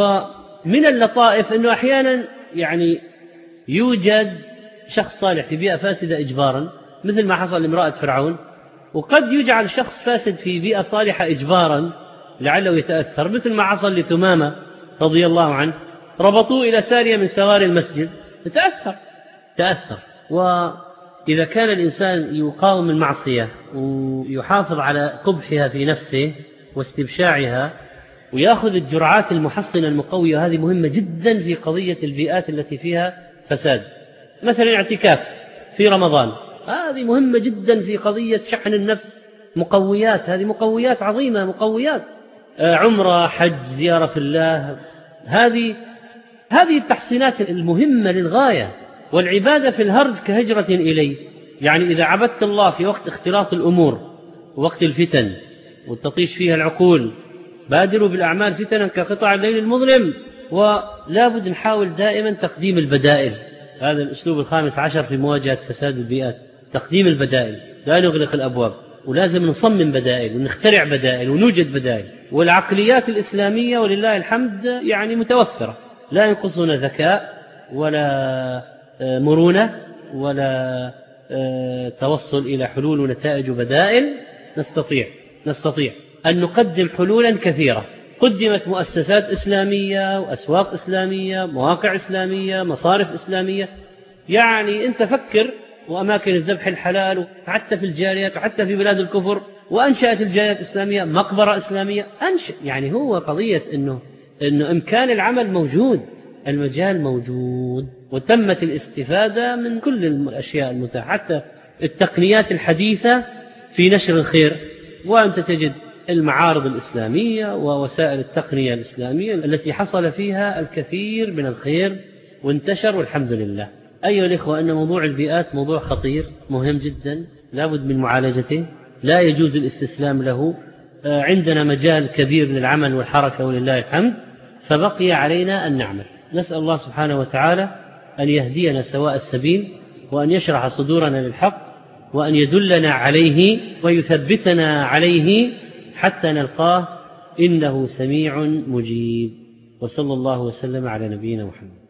Speaker 2: ومن اللطائف أنه أحيانا يعني يوجد شخص صالح في بيئة فاسدة إجبارا، مثل ما حصل لامرأة فرعون، وقد يجعل شخص فاسد في بيئة صالحة إجبارا لعله يتأثر، مثل ما حصل لثمامة رضي الله عنه، ربطوه إلى سارية من سواري المسجد تأثر تأثر. وإذا كان الإنسان يقاوم المعصية ويحافظ على قبحها في نفسه واستبشاعها ويأخذ الجرعات المحصنة المقوية، هذه مهمة جدا في قضية البيئات التي فيها فساد. مثلا اعتكاف في رمضان، هذه مهمة جدا في قضية شحن النفس، مقويات، هذه مقويات عظيمة، مقويات. عمرة، حج، زيارة في الله، هذه هذه التحصينات المهمة للغاية. والعبادة في الهرج كهجرة إليه، يعني إذا عبدت الله في وقت اختلاط الأمور ووقت الفتن وتطيش فيها العقول، بادروا بالأعمال فتنا كقطع الليل المظلم. ولا بد نحاول دائما تقديم البدائل، هذا الأسلوب الخامس عشر في مواجهة فساد البيئات، تقديم البدائل، لا نغلق الأبواب، ولازم نصمم بدائل ونخترع بدائل ونوجد بدائل. والعقليات الإسلامية ولله الحمد يعني متوفرة، لا ينقصنا ذكاء ولا مرونة ولا توصل إلى حلول ونتائج وبدائل. نستطيع نستطيع أن نقدم حلولا كثيرة. قدمت مؤسسات إسلامية وأسواق إسلامية، مواقع إسلامية، مصارف إسلامية. يعني أنت فكر، وأماكن الذبح الحلال حتى في الجاريات وحتى في بلاد الكفر، وأنشأت الجاريات الإسلامية مقبرة إسلامية أنشأ. يعني هو قضية إنه إنه إمكان العمل موجود، المجال موجود، وتمت الاستفادة من كل الأشياء المتاحة، حتى التقنيات الحديثة في نشر الخير. وأنت تجد المعارض الإسلامية ووسائل التقنية الإسلامية التي حصل فيها الكثير من الخير وانتشر، والحمد لله. أيها الإخوة، أن موضوع البيئات موضوع خطير مهم جدا، لا بد من معالجته، لا يجوز الاستسلام له. عندنا مجال كبير للعمل والحركة ولله الحمد، فبقي علينا أن نعمل. نسأل الله سبحانه وتعالى أن يهدينا سواء السبيل، وأن يشرح صدورنا للحق، وأن يدلنا عليه ويثبتنا عليه حتى نلقاه، إنه سميع مجيب. وصلى الله وسلم على نبينا محمد.